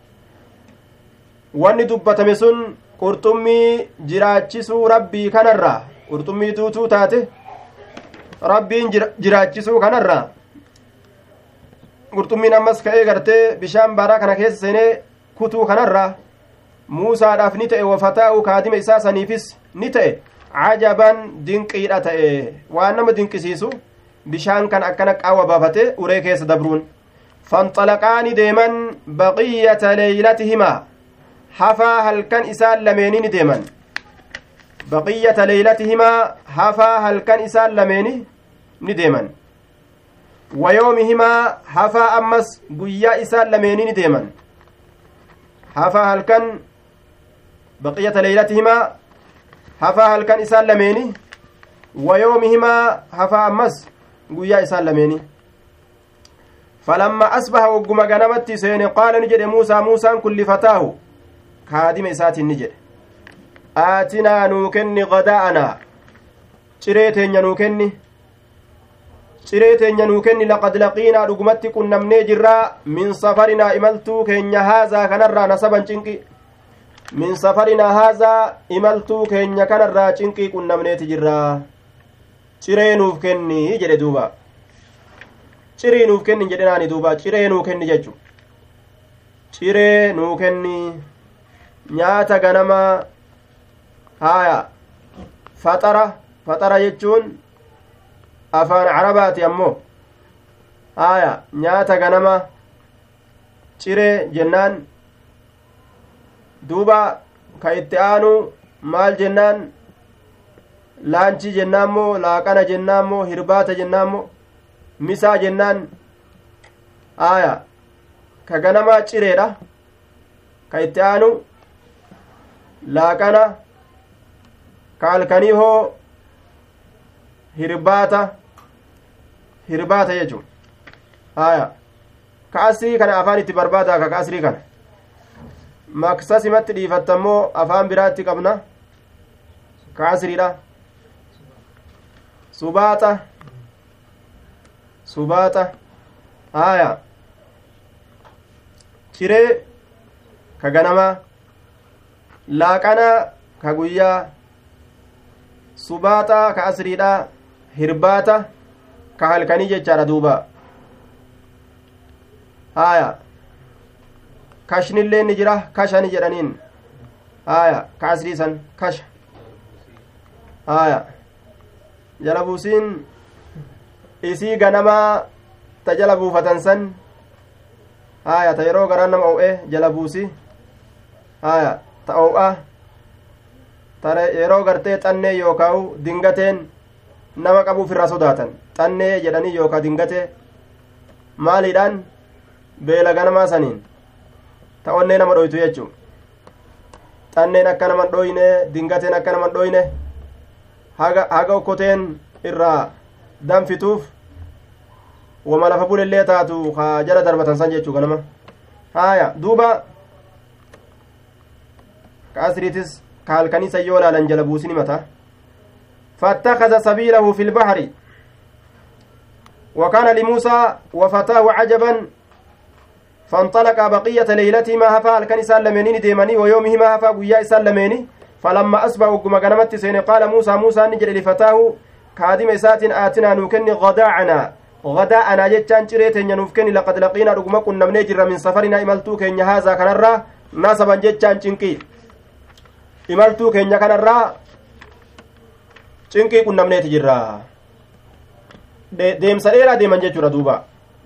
wanni dubbatame sun qurxummii jiraachisuu rabbii kanarraa qurxummii tuutuu taate rabbiin jiraachisuu kanarraa qurxummiin ammas ka'ee gartee bishaan baraa kana keessa seenee kutuu kanarraa muusaadhaaf ni ta'e wafataa'u kaadima isaa saniifis ni ta'e cajaban dinqiidha ta'e waan nama dinqisiisu bishaan kan akkana qaawwa baafate uree keessa dabruun fanxalaqaani deeman baqiyyata leeylatihimaa hafaa halkan isaan lameeni ni deeman baqiyyata leeylatihimaa hafaa halkan isaan lameeni ni deeman wayoomihimaa hafaa ammas guyyaa isaan lameeni ni deeman hafaa halkan baqiyyata leeylatihimaa hafaa halkan isaan lameeni wayoomihimaa hafaa ammas guyyaa isaan lameeni falamma asbaha wagguma ganamatti seene qaala ni jedhe muusaa muusaan kun lifataahu kaadima isaatiin ni jedhe aatinaa nuu kenni gadaa'anaa ciree teenya nuu kenni ciree teenya nuu kenni laqad laqiinaa dhugumatti qunnamnee jirraa min safarinaa imaltuu keenya haazaa kanarraa nasaban cinqi min safarinaa haazaa imaltuu keenya kanarraa cinqii qunnamneeti jirraa ciree nuuf kenni jedhe duuba cirii nuuf kenni jedhenaani duuba ciree nuu kenni jechu ciree nuu kenni nyaata ganama haaya faxara faxara jechuun afaan carabaati ammoo haaya nyaata ganama ciree jennaan duuba ka itti aanu maal jennaan laanchi jennaan moo laaqana jennaan moo hirbaata jennaan moo misaa jennaan aya ka ganamaa cireedha ka itti aanu laaqana ka halkanii hoo hirbaata hirbaata jechuun aya ka asrii kana afaan itti barbaadaa ka asrii kana maksasimatti dhiifattammoo afaan biraatti qabna ka asriidha subaaxa subaaxa aya ciree ka ganamaa laaqana ka guyyaa subaaxa ka asriidha hirbaata ka halkanii jechaadha duuba aya kashnillee ni jira kashani jedhaniin aya ka asrii san kasha aya jala buusiin isii ganamaa ta jala buufatan san aya ta yeroo garaan nama o'e jala buusi aya ta o'aa ta yeroo gartee xannee yookaa'u dingateen nama qabuuf irraa sodaatan xannee jedhanii yookaa dingatee maaliidhaan beela ganamaa saniin ta onnee nama dhoytu jechuu xanneen akka naman dhoyne dingateen akka naman dhoyne haga haga okkoteen irraa danfituuf wama lafa bulellee taatu ka jala darbatan san jechuu ganama haya duuba ka asriitis ka halkaniisa yoo laalan jala buusini mata فاتخذ سبيله في البحر وكان لموسى وفتاه عجبا فانطلق بقية ليلته ما هفا الكن سلميني ديماني ويومه ما هفا قيا سلميني فلما أصبح وقم قنمت سين قال موسى موسى نجري لفتاه كادم سات آتنا نوكني غداءنا غداءنا جتان جريتن ينوفكني لقد لقينا رقم كنا منجر من سفرنا إملتو كن هذا كنرا ناسبا جتان جنكي إملتو كن كنرا جنكي كنا منيت جرا ديم سريرا ديمان جتورا دوبا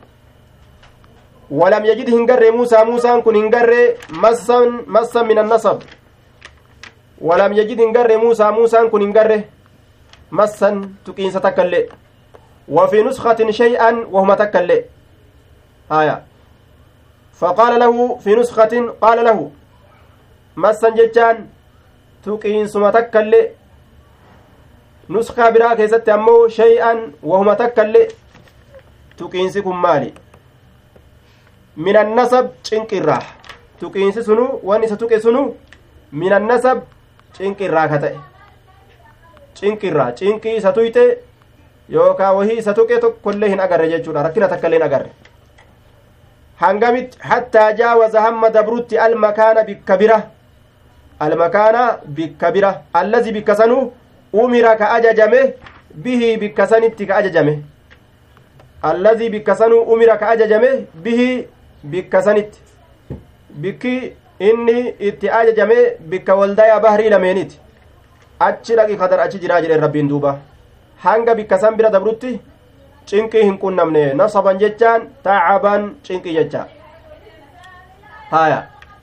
ولم يجد هنجر موسى موسى كن هنجر مسا مسا من النصب ولم يجد هنجر موسى موسى كن هنجر مسا تكين ستكلي وفي نسخة شيئا وهما تكلي آية فقال له في نسخة قال له مسا جتان تكين سما تكلي نسخة براك يزت أمو شيئا وهما تكلي تكين سكم مالي من النسب چنك الراح تكين سنو واني ستوك سنو من النسب چنك الراح كتئ چنك الراح چنك ستويته يوكا وهي ستوك كلهن أقر جيجونا ركنا تكلين أقر هنغمت حتى جاوز هم دبروت المكان بكبرة المكان بكبرة الذي بكسنو أمر كأججمه به بكسنت كأججمه الذي بكسنو أمر كأججمه به بكسنت بكي إني اتأججمه بك والدايا بحري لمينت أجلقي قدر أجي جراجر الربين دوبا hanga bikkasan bira dabrutti cinqii hin qunnamne nasaban jechaan taacaban cinqii jecha haya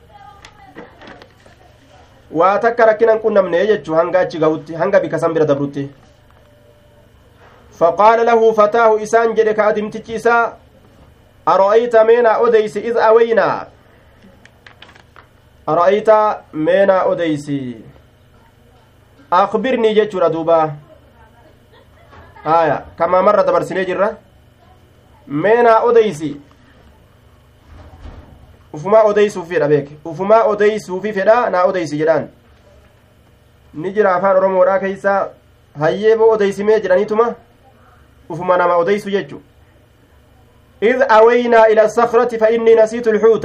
waa takka rakkina hin qunnamne jechuu hanga achi gahutti hanga bikkasan bira dabrutti فقال له فتاه إسان جدك أدمتك إسا أرأيت مينا أديس إذ أوينا أرأيت مينا أديس أخبرني جتشو ردوبا آية كما مرة دبرسني جرة مينا أديسي وفما أديسو في ربيك وفما أديسو في فدا نا أديسي جران نجرى أفان رمورا كيسا هيبو أديسي ميجراني تما وفما نما أديسو يجو إذ أوينا إلى الصخرة فإني نسيت الحوت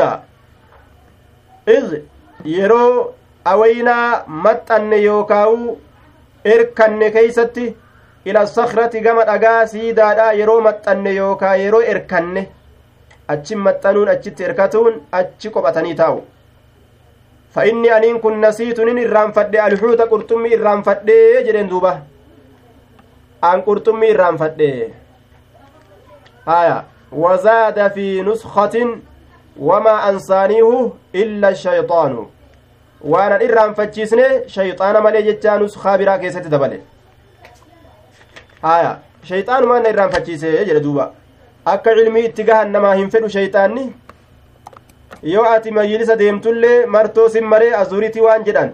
إذ يرو أوينا متأن يوكاو إركن كيستي إلى الصخرة قامت أقاسي دادا يرو متأن يوكا يرو إركن أتشم متأنون أتشت إركتون أتشكو بطني تاو فإني أنين كن نسيت نين إرام فدي الحوت قرطمي إرام فدي جرين دوبا أن قرطمي إرام فدي هايا وزاد في نسخة wamaa ansaaniihu illa shayxaanu waanan irraanfachiisne shayxaana malee jechaa nuskaa biraa keessatti dabale haya shayxaanumaan na irraanfachiise jedhe duuba akka ilmii itti gahan namaa hin fedhu shayxaanni yoo ati majlisa deemtullee martoo sin maree azuuritii waan jedhan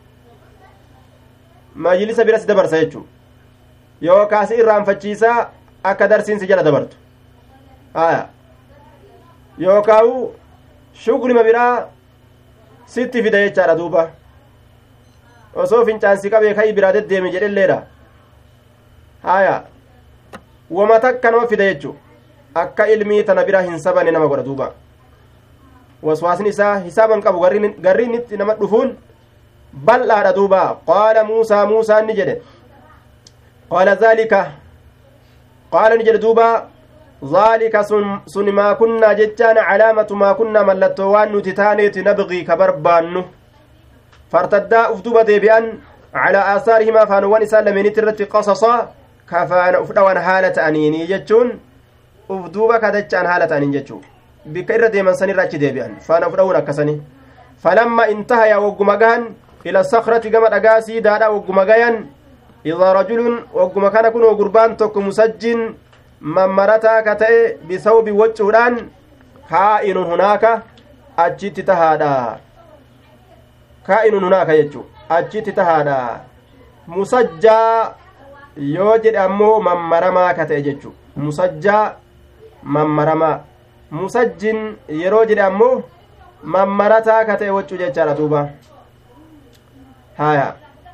majlisa biras dabarsa jechuu yookaas irraanfachiisaa akka darsiinsi jala dabartu haya yookaawu shuglima biraa sitti fida jechaadha duuba osoo fincaansi qabee ka'ii biraa deddeeme jedhelleedha haya wama takka nama fida jechu akka ilmii tana biraa hin sabane nama godha duuba waswaasni isaa hisaaban qabu garriin itti nama dhufuun bal'aadha duuba qaala muusaa muusaan ni jedhe qaala zaalika qaala ni jedhe duuba zaalika sun maa kunnaa jechaan calaamatu maa kunnaa mallattoo waan nuti taaneeti nabqii ka barbaannu fartaddaa uf duba deebi'an calaa aasaarihimaa faanuwwan isaan lameenitti irratti qasasaa ka faana uf dhawan haala ta'aniini jechuun uf duuba ka dacha'an haala ta'aniin jechuu bikka irra deeman sanirra achi deebi'an faana uf dhawun akkasani falamma intahaya wogguma gahan ila sakrati gama dhagaa siidaadha wogguma gayan idaa rajulun wogguma kana kunoo gurbaan tokko musajjin mammarataa ka ta'e bisawbi waccuudhaan kaa'inun hunaaka achitti tahaadha kaa'inun hunaaka jechu achitti tahaadha musajjaa yoo jedhe ammoo mammaramaa ka ta'e jechu musajjaa mammaramaa musajjin yeroo jedhe ammoo mammarataa ka ta'e waccuu jechaadha duuba haya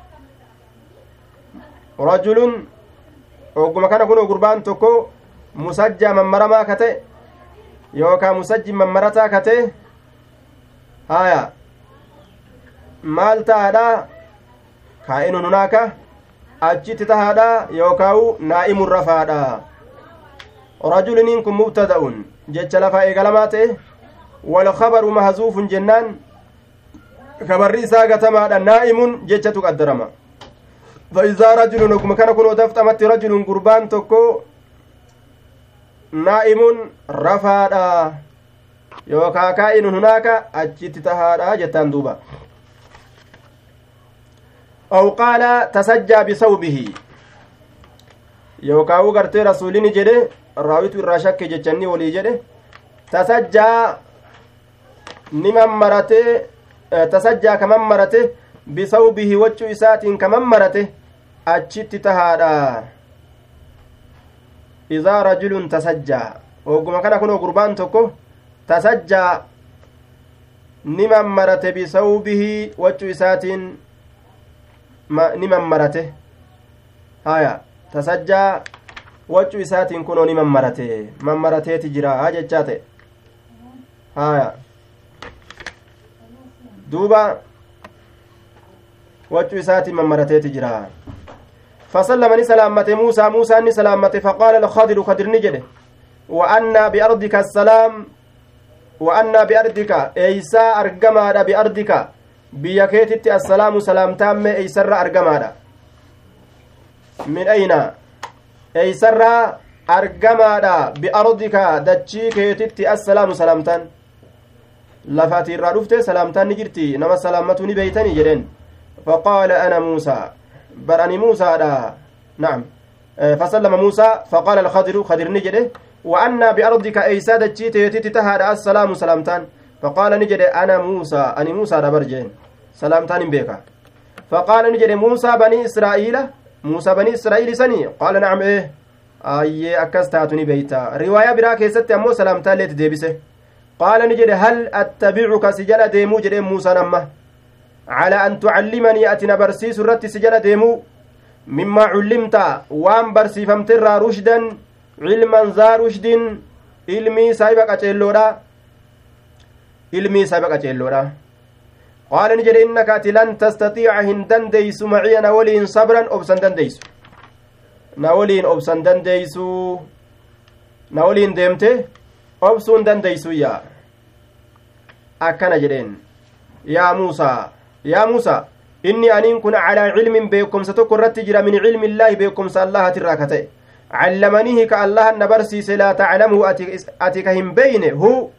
rajulun ogguma kana kun gurbaan tokko musajjaa mammaramaa ka ta'e yookaan musajjin mammarataa ka ta'e haya maal ta'aadha kaa'inun hunaaka achitti tahaadha yookaan naa'imun rafaadha rajuliniin kun mubtada'un jecha lafaa eegalamaa ta'e wal khabaru mahzuufun jennaan kabarri isaa gatamaadha naa'imun jechatu qaddarama فإذا رجل وكما كان كنو دفتمت رجل قربان تكو نائم رفادا يوكا كائن هناك أجت تهادا جتان دوبا أو قال تسجى بثوبه يوكا وغرتي رسولين جده راويت الراشك جتني ولي جده تسجى نمم مرته تسجى كمم مرته بثوبه وجه إسات كمم مرته achitti tahaadha idaa rajulun tasajjaa ogguma kana kunoo gurbaan tokko tasajjaa ni mammarate bisawbihi wachuu isaatiin ni mammarate haya tasajjaa wachuu isaatiin kunoo ni mammarate mammarateeti jira jechaa ta'e haya duuba wachuu isaatiin mammarateeti jira فسلم سلامة موسى موسى سلامة فقال الخضر خضر نجده وأنا بأرضك السلام وأنا بأرضك إيسا أرقمادا بأرضك بيكيتت السلام سلام تام إيسر أرقمادا من أين إيسر أرقمادا بأرضك دتشي كيتت السلام سلامتان لفاتي الرادفت سلامتان نجرتي نما سلامتني بيتني جرين فقال أنا موسى براني موسى دا نعم فسلم موسى فقال الخضر خضر نجده وأنا بأرضك أيساد الجيت يتتهاد السلام سلامتان فقال نجده أنا موسى أني موسى دا برجين سلامتان بيكا فقال نجده موسى بني إسرائيل موسى بني إسرائيل سني قال نعم إيه أي أكستاتني بيتا رواية براك ست أمو سلامتان ليت ديبسه قال نجده هل أتبعك سجل ديمو جده موسى نمه على أن تعلمني أتنا برسيس رتي سجل ديمو مما علمت وان برسي فمتر رشدا علما ذا رشد علمي سايبك أتلورا علمي سايبك أتلورا قال نجد إنك لن تستطيع هندن ديس معي نولين صبرا أبسن دنديس نولين أبسن دنديس نولين ديمته أبسن دنديس يا أكنا جدين يا موسى يا موسى إني أن كن على علم بكم ستكون تجرى من علم الله بكم الله تراكته علمنيه كالله النبرسي لا تعلمه أتكهم بينه هو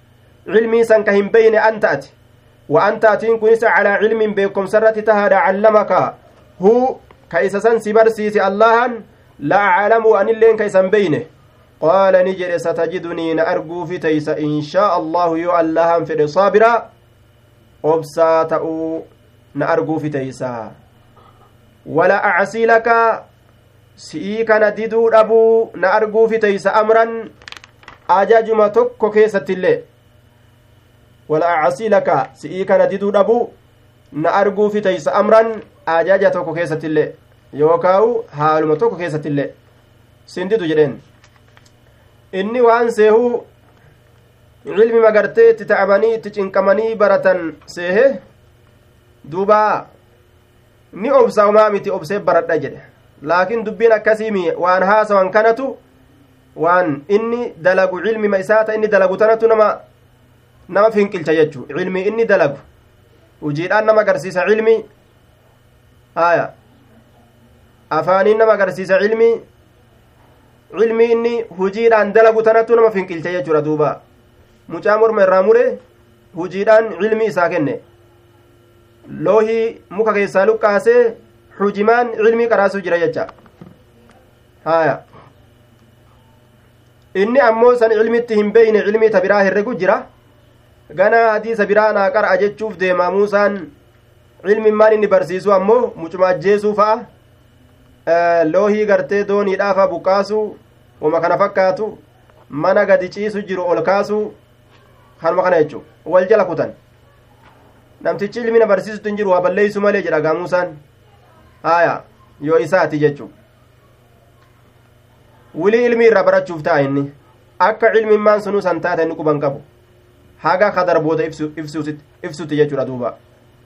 علمي سن كهم بين أنت أتي وأنت أتين كنس على علم بكم سرت تهدى علمك هو كيسسن سبرسيسي الله لا أعلم أن اللين كيسن بينه قال نجر ستجدني نأرجو في تيس إن شاء الله يو الله في صابرا أبساطأ نأرجو في تيسا ولا أعصي لك سئي كان ديدو أبو نأرجو في تيس أمرا أجاجما تكو كيسة اللي ولا أعصي لك سئي كان ديدو أبو نأرجو في تيس أمرا أجاجا تكو كيسة اللي يوكاو حالما تكو كيسة اللي سنددو جدين inni waan seehuu ilmi magartee itti ta'amanii itti cinqamanii baratan seehe duuba ni obsa umaa miti obsee baradha jedhe laakiin dubbiin akkasiimi waan haasawan kanatu waan inni dalagu ilmima isaata inni dalagu tanatu nama nama finqilcha jechuu ilmi inni dalagu hujiidhaan nama agarsiisa ilmi haya afaaniin nama agarsiisa ilmi ilmi inni hujiidhaan dalagu tanattu nama finqilche jechuudha duuba mucaa morma irraa mure hujiidhaan ilmi isaa kenne loohii muka keessaa luqqaasee hujimaan ilmii qaraasuu jira jecha haya inni ammoo san ilmitti hin beeyne ilmii ta biraa herregu jira gana hadiisa biraa naa qar'a jechuuf deemaa muusaan ilmimmaan inni barsiisu ammoo mucuma ajjeesuu fa'a loohii gartee dooniidhaafa buqqaasuu wama kana fakkaatu mana gadi ciisu jiru ol kaasuu kanuma kana jechu wal jala kutan namtichi ilmina barsiisutu hin jiru waa balleeysu malee jedha gaamuusaan haya yoo isaati jechu wili ilmi irraa barachuuf ta'a inni akka ilmimmaan sunuu san taate inni quban qabu haga kadar booda ibsuti jechuudha duuba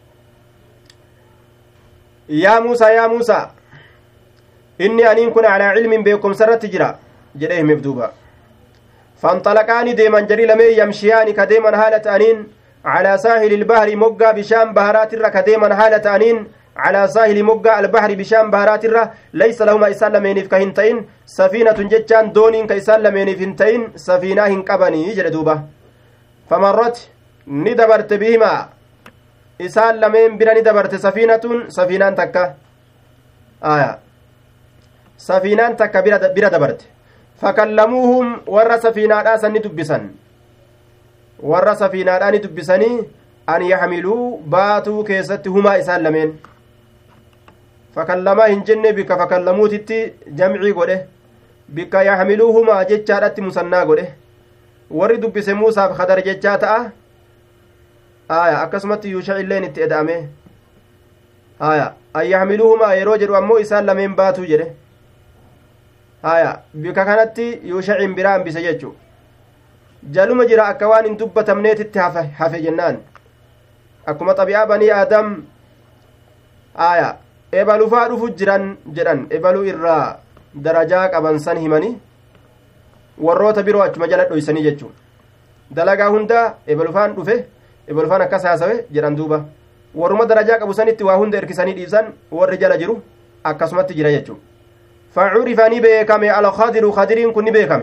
yaa muusaa yaa muusaa inni aniin kun alaa ilmin beekumsarratti jira jedhee himeef duuba fanxalaqaani deeman jarii lamee yamshiyaani ka deeman haala ta'aniin calaa saahili ilbahri moggaa bishaan baharaatirra ka deeman haala ta'aniin calaa saahili moggaa albahri bishaan baharaatirra laysa lahuma isaan lameeniif ka hin ta'in safiinatun jechaan dooniin ka isaan lameeniif hin ta'in safiinaa hin qabanii jedhe duuba famarrat ni dabarte bihimaa isaan lameen bira ni dabarte safiinatun safiinaan takka aya safiinaan takka bira dabarte fakallamuuhum warra safiinaadhaa san ni dubbisan warra safiinaadhaa ni dubbisanii an yaxmiluu baatuu keessatti humaa isaan lameen fakallamaa hin jenne bika fakallamuutitti jamcii godhe bika yaxmiluu humaa jechaadhatti musannaa godhe warri dubbise muusaaf kadar jechaa ta'a aya akkasumatti yuusha illeen itti eda'ame aya an yaxmiluu humaa yeroo jedhu ammoo isaan lameen baatuu jedhe haya bika kanatti yuusha'in biraa hambise jechu jaluma jira akka waan hin dubbatamneetitti hafe hafe jennaan akkuma xabi'aa banii aadam haya ebalufaa dhufu jiran jedhan ebaluu irraa darajaa qaban san himanii warroota biroo achuma jala dhoysanii jechu dalagaa hunda ebalufaan dhufe ebalufaan akkas haasawe jedhan duuba warruma darajaa qabu sanitti waa hunda erkisanii dhiibsan warri jala jiru akkasumatti jira jechu فعرف نبيكم على خضر خضر كن نبيكم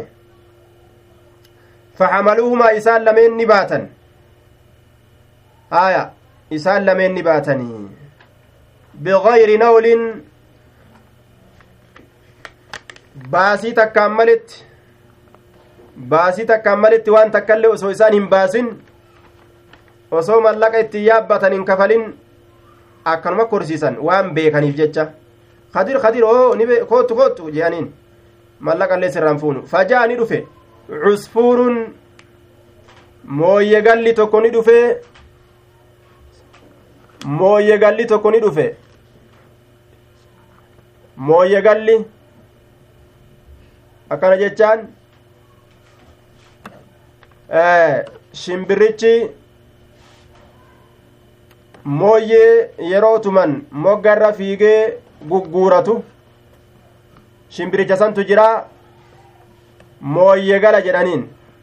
فحملوهما إسان لمن نباتا آية إسان لمن نباتني بغير نول باسي تكملت باسي تكملت وان تكلي وسو إسان باسن وسو ملك اتيابة انكفلين أكنما كرسيسا وان بيكني فجتشا خدير خدير او نبي كوتو كوتو جانين مالك اللي سرانفون فجاني دفه عصفور مويه غالي توكوني دفه مويه غالي توكوني دفه مويه غالي akana jechaan eh shimbirichi mooyyee yeroo tuman moggarra fiigee gugguuratu shimbiricha santu jira mooyyee gala jedhaniin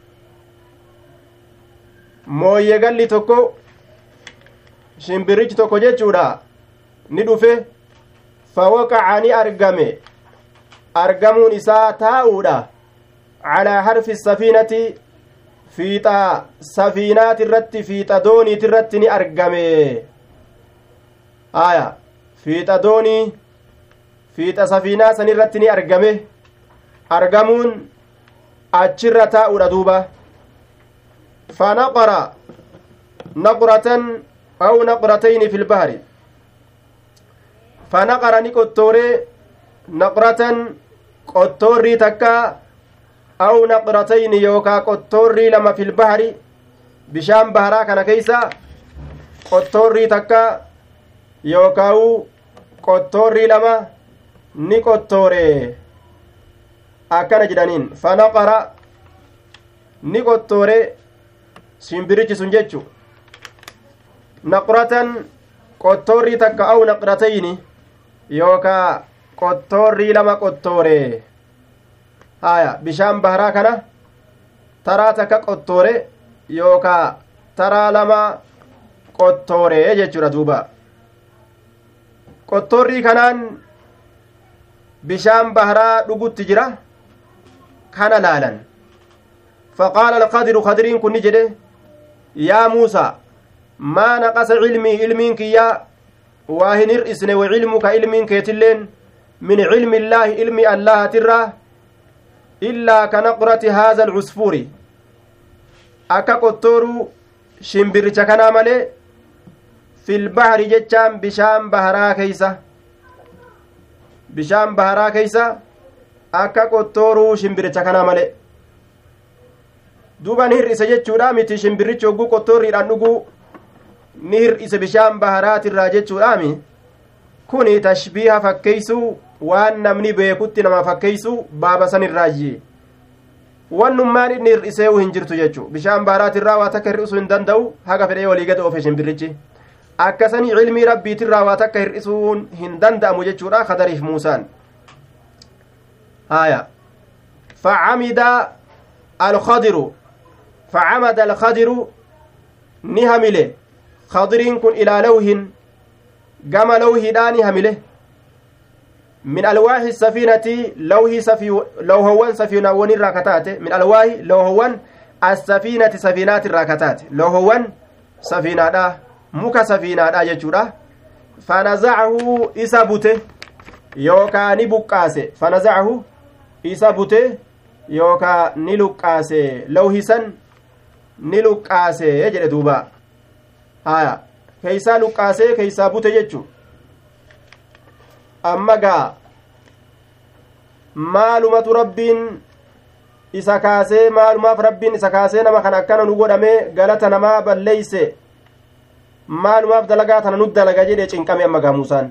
mooyyee galli tokko shimbirichi tokko jechuudha ni dhufe fawaqa'a ni argame argamuun isaa taa'uudha calaa harfi safiinati fiixa safiinaati irratti fiixa dooniiti irratti ni argame aya fiixa doonii fiixa safiinaa san irratti ni argame argamuun achirra taa'uudha duuba fanaqara naqratan aw naqratayni fi lbahri fanaqara ni qottoore naqratan qottoorrii takka aw naqratayni yookaa qottoorrii lama fi lbahri bishaan baharaa kana keeysa qottoorrii takka yookaawu qottoorrii lama ni qottoore akkana jedhaniin fanaqara ni qottoore shimbirichi sun jechu naqratan qottoorrii takka aw naqratayni yookaa qottoorrii lama qottoore haya bishaan baharaa kana taraa takka qottoore yookaa taraa lama qottoore jechuudha duuba qottoorrii kanaan bishaan baharaa dhugutti jira kana laalan faqaala alqadiru qadiriin kun ni jedhe yaa muusaa maa naqasa cilmii ilmiin kiyyaa waa hin hir'isne wa cilmuka ilmiin keetilleen min cilmi illaahi ilmi allahatirraa illaa ka naqrati haaza alcusfuuri akka qottooruu shimbiricha kanaa malee filbahri jechaan bishaan baharaa keeysa bishaan baharaa keeysa akka qottooruu shimbiricha kanaa malee duuba ni hir'ise jechuudha miti shimbirichi hogguu qottoorriidhaan dhuguu ni hir'ise bishaan baharaatirraa jechuudhaami kuni tashbiiha fakkeeysuu waan namni beekutti nama fakkeeysuu baaba sanirraayyi wannummaan inni hir'iseewu hin jirtu jechuu bishaan baharaatirraa waa takka hir'isuu hin danda'u haga fedhee walii gad oofe shimbirichi akkasanii cilmii rabbiitirraa waa takka hir'isuun hin danda'amu jechuudha kadariif muusaan haya facamida alkhadiru facamada alkhadiru ni hamile khadiriin kun ilaa lawhin gama lawhiidhaani hamile min alwaahi safiinati lawhi lawhowwan safiinaawwan irraa kataate min alwaahi lawhowwan assafiinati safiinaati irraa kataate lawhowwan safiinaadha muka safiinaadha jechuudha fanazacahu isa bute yookaa ni buqqaase fanazacahu isa bute yookaa ni luqqaase lawhisan ni luqqaase jedhe duuba haya keeysaa luqqaasee keeysaa bute jechu amma gaa maalumatu rabbiin isa kaasee maalumaaf rabbiin isa kaasee nama kan akkana nu godhamee galata namaa balleeyse maalumaaf dalagaa tana nu dalaga jedhe cinqame amma gaa muusaan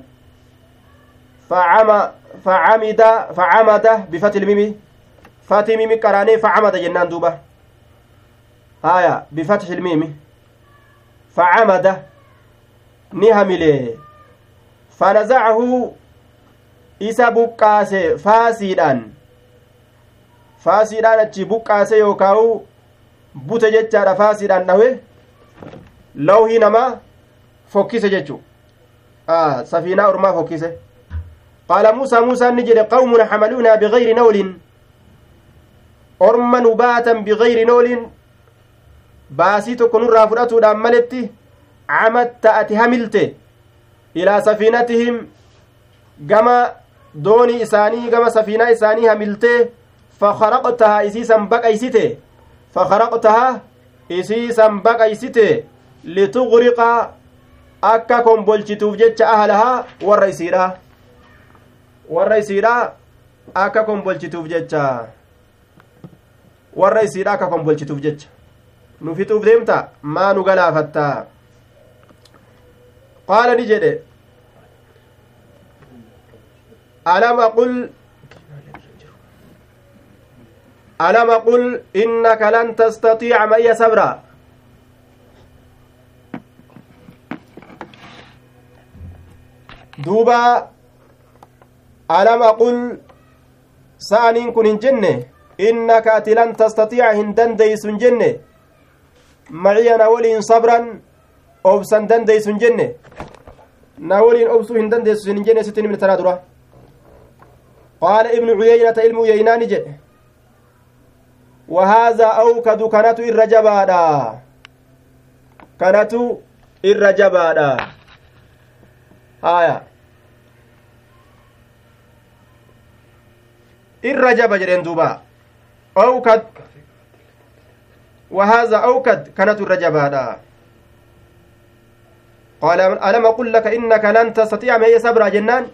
facamida facamada bifatil mimi fati mimi qaraanee facamada jennaan duuba haya bifatihil mimi facamada ni hamile fanazacahu isa buqqaase faasiidhaan faasiidhaan achi buqqaase yookaawu bute jechaadha faasiidhaan dhawe lawhii namaa fokkise jechu safiinaa ormaa fokkise qaala muusaa muusaan ni jedhe qawmun xamaluunaa bigayri nawlin orma nu baatan bigayri nawlin baasii tokko nurraa fudhatuudhaan maletti camatta ati hamilte ilaa safiinatihim gama doonii isaanii gama safiinaa isaanii hamiltee fakharaqtahaa isiisan baqaysite fakharaqtahaa isiisan baqaysite litughriqa akka kombolchituuf jecha ahlahaa warra isiidha warra isiidha akka kombolchituuf jecha warra isiidha akka kombolchituuf jecha nu fixuuf deemta maa nu galaafatta qaala ni jedhe alam aqul alam aqul innaka lan tastatiica maiya sabra duuba alam aqul sa'aniin kun hin jenne innaka ati lan tastatiica hin dandeysu hin jenne maciya na waliin sabran obsan dandeysu hin jenne na waliin obsuu hin dandeysu hin jenne sittin min tanaa dura qaala ibnu cuyeynata ilmu uyeynaani jedhe وهذا أوكد كانت الرجبادا كانت الرجبادا آية الرجب جرين دوبا أوكد وهذا أوكد كانت الرجبادا قال ألم أقول لك إنك لن تستطيع معي صبرا جنان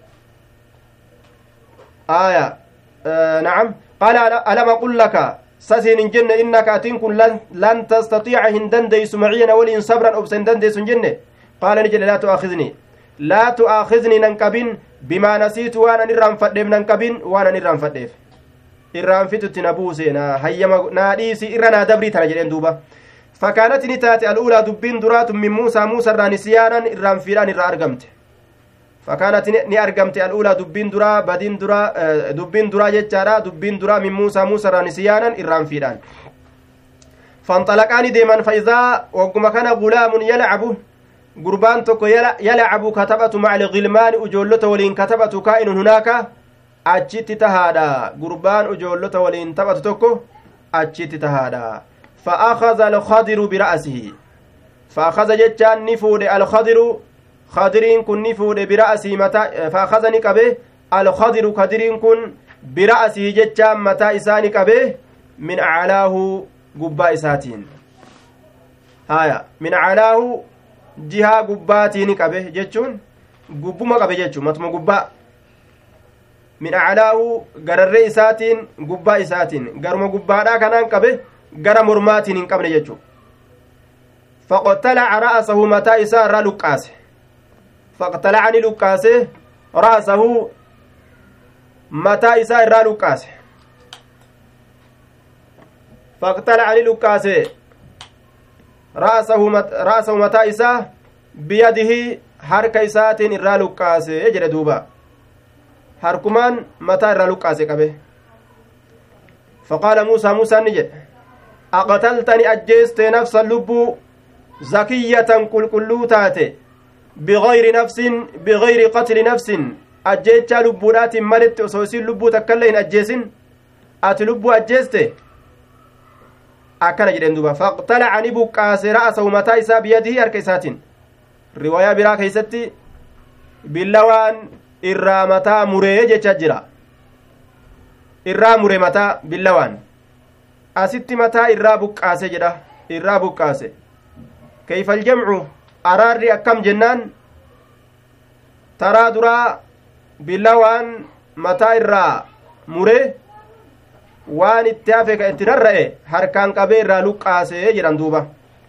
آية آه نعم قال ألم أقول لك سسين جنة إنك أتنكن لن, لن تستطيع هندن ديس معينا ولين صبرا أبسن دن ديس جنة قال نجل لا تؤاخذني لا تؤاخذني ننكبين بما نسيت وانا نرام فدف ننكبين وانا نرام فدف irraan fitutti na buuse na hayyama naa dhiisi irra naa dabrii tana jedheen duuba fakkaanatti ni taate al'uulaa dubbiin duraatu min muusaa muusarraa nisyaanan irraan fiidhaan irraa argamte fakkaanatti ni argamte al'uulaa dubbiin duraa badiin duraa dubbiin duraa jechaadha dubbiin duraa min muusaa muusarraa nisyaanan irraan fiidhaan fanxalaqaani deeman fa'iizaa wagguma kana gulaamun yalcabu gurbaan tokko yalcabu katabatu maca alghilmaani ujoollota waliin katabatu kaa'inun hunaaka achitti tahaadha gurbaan ujoollota waliin taphatu tokko achitti tahaadha fa'aakaza alkhadiru bira'asihi fa'aakaza jechaan ni fuudhe alkhadiru khadiriin kun ni fuudhe bira'asii mataa fa'aakaza ni qabe alkhadiru khadiriin kun bira'asii jechaan mataa isaa ni qabe min aclaahu gubbaa isaatiin haya min aclaahu jihaa gubbaatii ni qabe jechuun gubbuma qabe jechuun matuma gubbaa min aclaahu gararree isaatiin gubbaa isaatiin garuma gubbaadhaa kanaan qabe gara mormaatiin hin qabne jechuu faqtalaca ra'asahu mataa isaa irraa luqqaase faqtalacani luqqaase ra'asahu mataa isaa irraa luqqaase faqtalacani luqqaase ra'asahu mataa isaa biyadihi harka isaatiin irraa luqqaase jedhe duuba harkumaan mataa irraa luqqaase qabe faqaala muusaa muusaan ni jedhe aqataltani ajjeeste nafsan lubbuu zakiyyatan qulqulluu taate bigayri nafsin bigayri qatli nafsin ajjeechaa lubbuudhaatiin malitti osoo isin lubbuu takkaillee hin ajjeesin ati lubbuu ajjeeste akkana jedhen duba faqtalaca ni buqqaase ra'asahu mataa isaa biyadihi harka isaatiin riwaayaa biraa keeysatti billawaan irraa mataa muree jecha jira irraa mure mataa billawaan asitti mataa irraa buqqaase jedha irraa buqqaase kayfal jamcu araarri akkam jennaan taraa duraa billawaan mataa irraa mure waan itti hafe ka itti rarra'e harkaan qabee irraa luqqaase jedhan duuba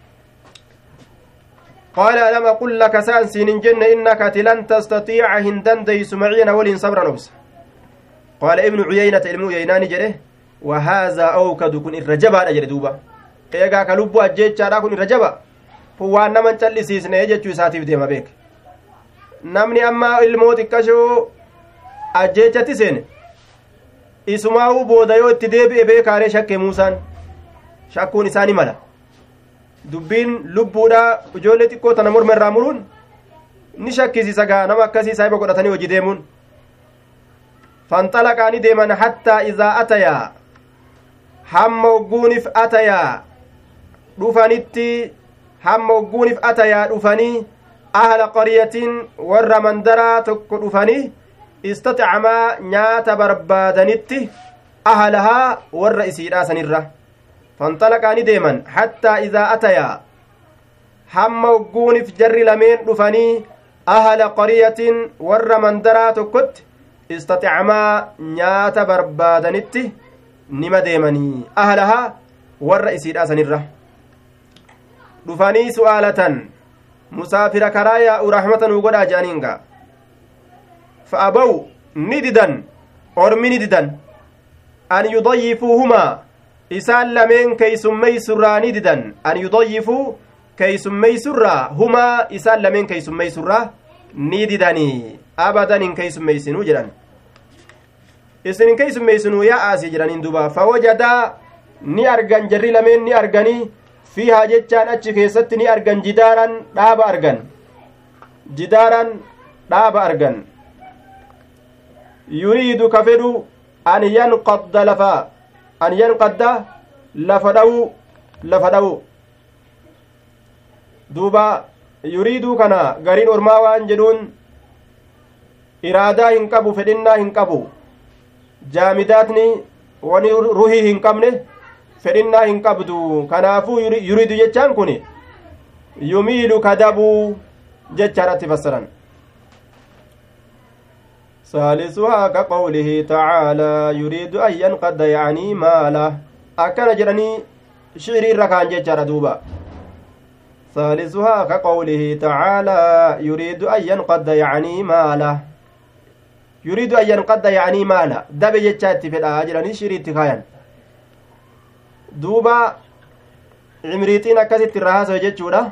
قال ألم أقل لك سأنسين جنة إنك لن تستطيع هندن ديس معين ولين صبرا نبس قال ابن عيينة علم عيينان جره وهذا أوكد كن الرجبة أجر دوبا إيقا كلبو أجيج شارا كن الرجبة هو أن من تلسيس نيجج يساتي في ديما بيك نمني أما الموت كشو أجيج تسين اسمه بودايو اتديبئ بيكاري شك موسان شكون إساني ملا dubbiin lubbuudha ijoollee xiqqoo tana morma irraa muruun ni shakkisiisa gaa nama akkasii saahiba godhatanii hojii deemuun fanxalaqaani deeman hattaa izaa atayaa hamma ogguunif atayaa dhufanitti hamma ogguunif atayaa dhufanii ahla qaryatiin warra mandaraa tokko dhufanii istaxcamaa nyaata barbaadanitti ahlahaa warra isiidhaa sanirra فانطلقاني ديما حتى إذا أتيا هم وقونف جر لمن دفني أهل قرية ور مندرا تكت استطعما نيات بربادنت نما ديمني أهلها ور إسير أسنرة دفني سؤالة مسافر كرايا ورحمة وقدا جانينغا فأبوا نددا أرمي نددا أن يضيفوهما isaan lameen keeysummeeysurraa ni didan an yudayyifuu keeysummeeysurraa humaa isaan lameen keeysummeeysurraa ni didanii abadan hin keeysummeeysinuu jedhan isin hin keeysummeeysinuu yaa'aasii jedhaniin duba fawajadaa ni argan jarri lameen ni arganii fiihaa jechaan achi keessatti ni argan jidaaran dhaaba argan jidaaran dhaaba argan yuriidu ka fedhu an yanqadda lafaa an yanqadda lafadhawu lafadhawu duuba yuriiduu kana gariin ormaa waan jedhuun iraadaa hin qabu fedhinnaa hin qabu jaamidaatni wani ruhii hin qabne fedhinnaa hin qabdu kanaafuu yuriidu jechaan kun yumiilu kadabuu jechaadhatti fassaran ثالثها كقوله تعالى يريد أن ينقض يعني ماله أكن جرني شعري ركان ججر دوبا ثالثها كقوله تعالى يريد أن ينقض يعني ماله يريد أن ينقض يعني ماله دب ججات في الآجرني شعري تخاين دوبا عمريتين أكست الرهاس وججورة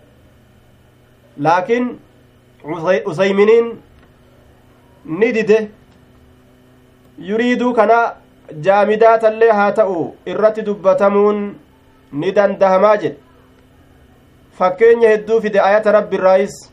لكن عثيمين ندده يريدو كنا جامدات اللي هاتأو إرتي دبتمون ندن دهماجد فكين يهدو في آية رب الرئيس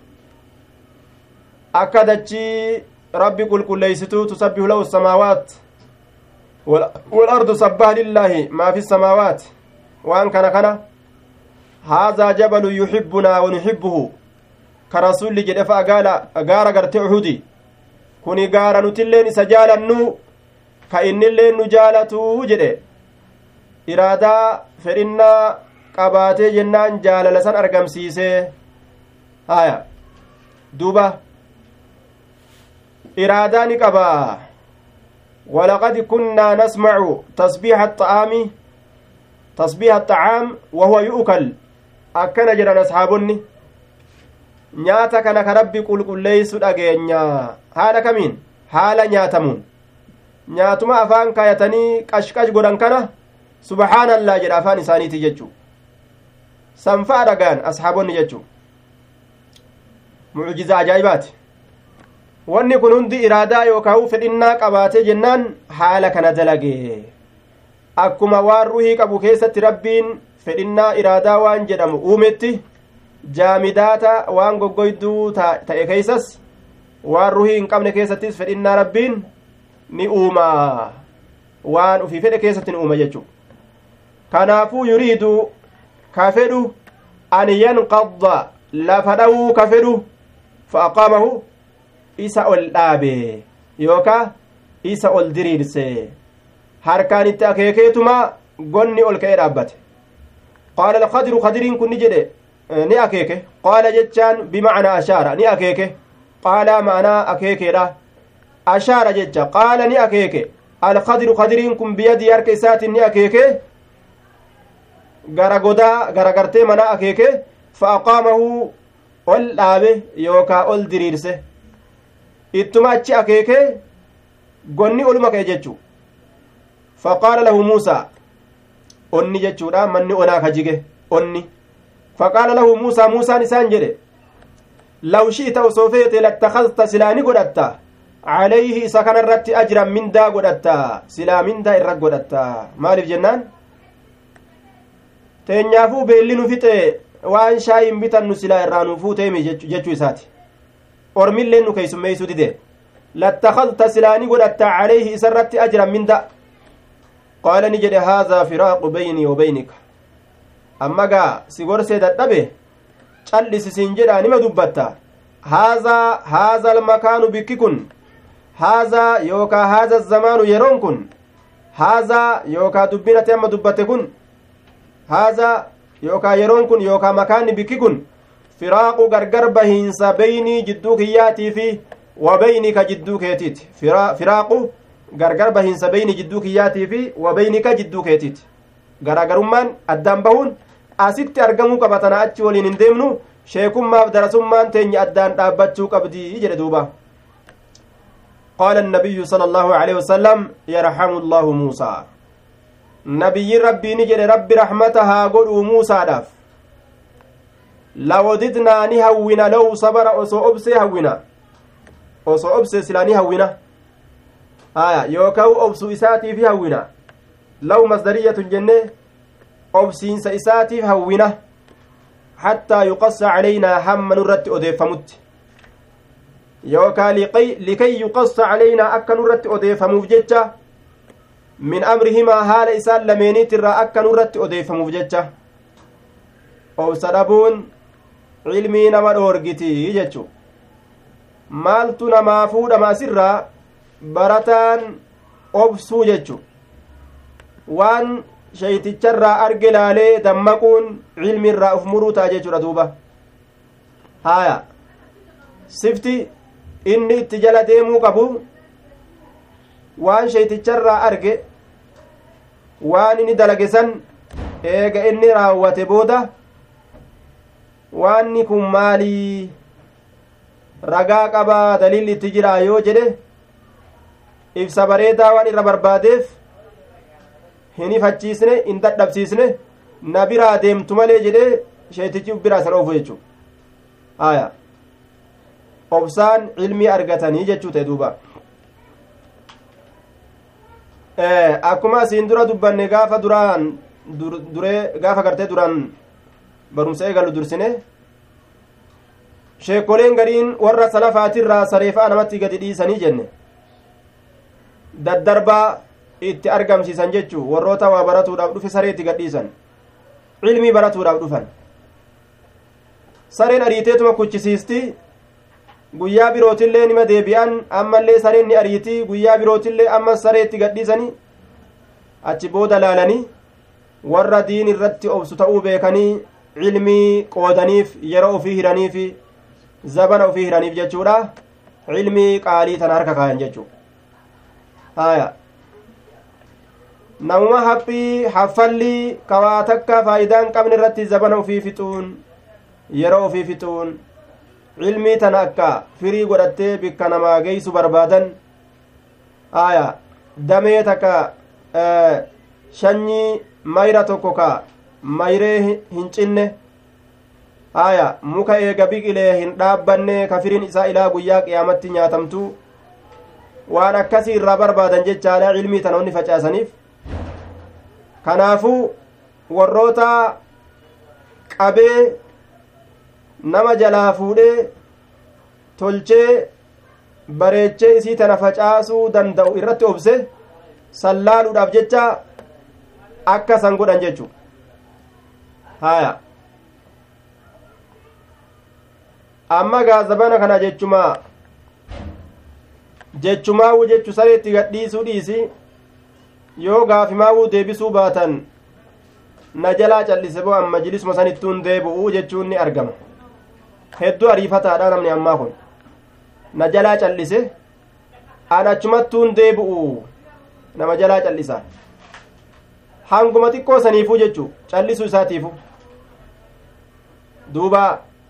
أكدتشي ربي قل كل ليستو تسبح له السماوات والأرض سبح لله ما في السماوات وأن كان كان هذا جبل يحبنا ونحبه كرسول جد فأقال أقار قرت عهدي kuni gaara nutilleen isa jaalannu ka innilleen nu jaalatu jedhe iraadaa fedhinnaa qabaatee jennaan jaalala san argamsiisee haya duuba iraadaa ni qabaa walaqad kunnaa nasmacu tasbiiha axa'aami tasbiiha axacaam wahuwa yu'kal akkana jedhan asxaabonni nyaata kana ka rabbi qulqulleeysu dhageenya haala kamiin haala nyaatamuun nyaatuma afaan kaayatanii qashqash godhan kana subhaanallaa jedha afaan isaaniiti jechuu sanfaa dhagaan asxaabonni jechuu mucjiza ajaa'ibaati wanni kun hundi iraadaa yookaan fedhinnaa qabaatee jennaan haala kana dalagee akkuma waan ruhii qabu keessatti rabbiin fedhinnaa iraadaa waan jedhamu uumetti jaamidaata waan goggoyduu ta'e keeysas waan ruhii hin qabne keessattis fedhinnaa rabbiin ni uuma waan ufii fedhe keessatti ni uuma jechuu kanaafuu yuriidu ka fedhu an yanqadda lafa dhawuu ka fedhu fa aqaamahu isa ol dhaabe yookaa isa ol diriirse harkaan itti akeekeetuma gonni ol ka'ee dhaabbate qaala alqadru qadiriin kun ni jedhe ni akeeke qaala jechaan bimacnaa ashaara ni akeeke qaala ma'anaa akeekeedha ashaara jecha qaala ni akeeke alqadru qadiriin kun biyadii harka isaatiin ni akeeke gara godaa gara gartee manaa akeeke fa aqaamahu ol dhaabe yookaa ol diriirse ittuma achi akeeke gonni oluma ka'e jechuu faqaala lahu muusaa onni jechuudha manni onaa ka jige onni faqaala lahu muusaa muusaan isaan jedhe law shi'ta osoo feete lattakhazta silaa ni godhatta calayhi isa kana irratti ajran mindaa godhatta silaa mindaa irra godhatta maaliif jennaan teenyaafuu beelli nu fixe waan shaayin bitannu silaa irraa nu fuuteemi jechuu isaati ormilleen nu keeysummeeysuu dide lattakhazta silaa ni godhatta calayhi isa irratti ajran minda qaala ni jedhe haadhaa firaaqu baynii wa baynika amma gaa si gorsee dadhabe callisisiin jedhaa nima dubbatta haazaa haazaa almakaanu bikki kun haazaa yookaa haazaa zamaanu yeroon kun haazaa yookaa dubbinate amma dubbatte kun haazaa yookaa yeroon kun yookaa makaanni bikki kun firaaqu gargar bahiinsa beynii jidduu kiyyaatii fi wa beynika jidduu keetiiti firaaqu gargar bahiinsa beyni jidduu kiyyaatii fi wa beynika jidduu keetiiti garaagarummaan addaan bahuun asitti argamuu qaba tana achi waliin hin deemnu sheekummaaf darasummaan teenya addaan dhaabbachuu qabdii jedhe duuba qaala annabiyyu sala allahu aleyhi wasalam yarhamu allaahu muusaa nabiyyi rabbii ni jedhe rabbi rahmata haa godhuu muusaadhaaf lawadidnaa ni hawwina law sabara osoo obsee hawwina osoo obsee silaa ni hawwina aya yookaan obsuu isaatiif hawwina law masdariyatun jennee obsiinsa isaatiif hawwina hattaa yuqassa calaynaa hamma nurratti odeeffamutti yookaa likay yuqassa calaynaa akka nurratti odeeffamuuf jecha min amrihimaa haala isaan lameeniitirraa akka nurratti odeeffamuuf jecha obsa dhabuun ilmii nama dhoorgitii jechu maaltu namaa fuudhama asirraa barataan obsuu jechu waan shayticharraa arge laalee dammaquun ilmiirraa uf muruu ta'a jechuudha duuba haya sifti inni itti jala deemuu qabu waan shayticharraa arge waan inni dalage san eega inni raawwate booda waanni kun maalii ragaa qabaa daliilli itti jira yoo jedhe ibsa bareedaa waan irra barbaadeef hin ifachiisne hin dadhabsiisne na biraa deemtu malee jedhe sheetichi biraa san oofu jechuu aya obsaan ilmii argatanii jechuu ta'e duuba akkuma asiin dura dubbanne gaafa duraan duree gaafa gartee duraan barumsa eegalu dursine sheekoleen gariin warra salafaatirraa sareefaa namatti gadi dhiisanii jenne daddarbaa itti argamsiisan jechuu warroota waa baratuudhaaf dhufe sareetti gadhiisan ilmii baratuudhaaf dhufan sareen ariiteetuma kuchisiisti guyyaa birootillee nima deebi'an ammallee sareen ni ariitii guyyaa birootillee amma sareetti gadhiisanii achi booda laalanii warra diin irratti obsu ta'uu beekanii ilmii qoodaniif yeroo ofii hiraniifi zabana ofii hiraniif jechuudha ilmii qaalii tana harka kaayan jechuu haya namuma haphii haffallii kawaa takka faayidaan qabne irratti zabana ofii fixuun yeroo ofii fixuun ilmii tana akka firii godhattee bikka namaa geeysu barbaadan haya damee takka shanyii mayra tokko ka mayree hin cinne haya muka eega biqilee hin dhaabbanne ka firiin isaa ilaa guyyaa qiyaamatti nyaatamtu waan akkasii irraa barbaadan jechaadha ilmii tana onni facaasaniif kanaafuu warroota qabee nama jalaa fuudhee tolchee bareechee isii tana facaasuu danda'u irratti obse sallaaluudhaaf jecha akka san godhan jechuu haya amma gaazabana kana jechumaa jechumaa'uu jechu sareetti gadhiisuu dhiisi yoo gaafimaa'uu deebisuu baatan na jalaa callise boo amma majlisuma sanittuun deebi'uu jechuun ni argama hedduu ariifataadha namni ammaa kun na jalaa callise an achumattuun deebi'u nama jalaa callisa hanguma xiqqoo saniifuu jechuu callisuu isaatiifu duuba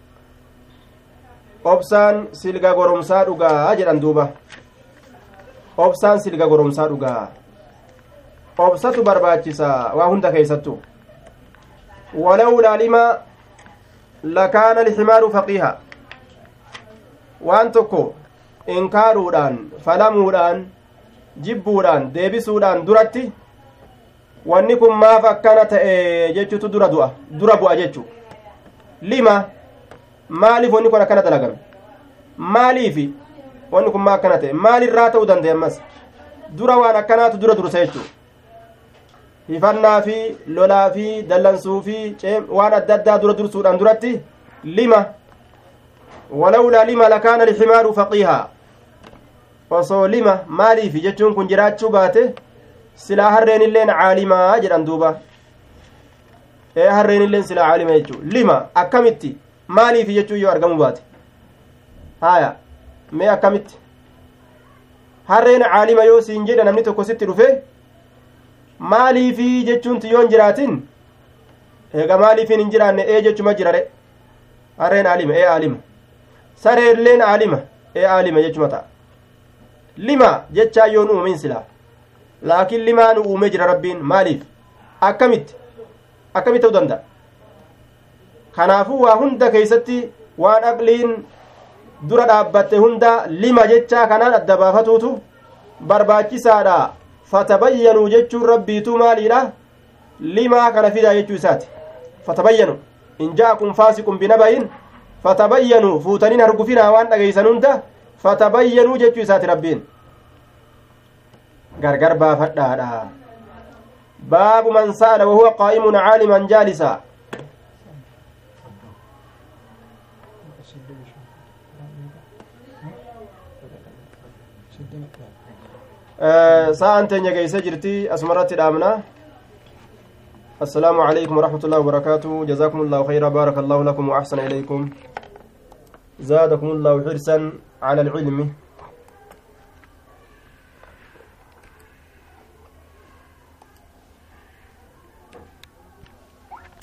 obsaan silga goromsaa dhugaa jedhan duuba obsaan silga goromsaa dhugaa obsatu barbaachisa waa hunda keeysattu walawlaa lima lakaana alximaaru faqiiha waan tokko inkaaruudhaan falamuudhaan jibbuudhaan deebisuudhaan duratti wanni kun maaf akkana ta'e jechuutu dura du'a dura bu'a jechuu lima maaliif wanni kun akkana dalagame maaliifi wanni kun maa akkana ta'e maalirraa ta'uu danda'a ammas dura waan akkanaatu dura dursa jechuu hifannaa fi lolaa fi dallansuu fi waan adda addaa dura dursuudhaan duratti lima walawlaa lima lakaana alximaaru faqiihaa osoo lima maaliifi jechuun kun jiraachuu baate silaa harreen illeen caalimaa jedhan duuba ee harreen illeen silaa caalima jechuu lima akkamitti maaliifi jechuu yoo argamu baate haya mee akkamitti harreen caalima yoo siin jedhe namni tokko sitti dhufe maaliifi jechuun yoon jiraatin eega maaliifiin hin jiraanne ee jechuma jirare harreen aalima ee aalima sareelleen aalima ee aalima jechuma ta'a lima jechaa yoon uumin silaa laakiin limaan uume jira rabbiin maaliif akkamitti akkamitti ta'uu danda'a kanaafuu waa hunda keeysatti waan aqliin dura dhaabbatte hunda lima jechaa kanaan adda baafatuutu barbaachisaadha fatabayyanuu jechuun rabbiitu maaliidha limaa kana fidaa jechuu isaati fatabayyanu in ja'akum faasiqun binabayin fatabayyanuu fuutaniin argufinaa waan dhageeysan hunda fatabayyanuu jechuu isaati rabbiin غرغر بافدها باب من سأل وهو قائم عالما جالسا ساعة تنيا جيسة جرتي أسمرت الأمنة السلام عليكم ورحمة الله وبركاته جزاكم الله خيرا بارك الله لكم وأحسن إليكم زادكم الله حرصا على العلم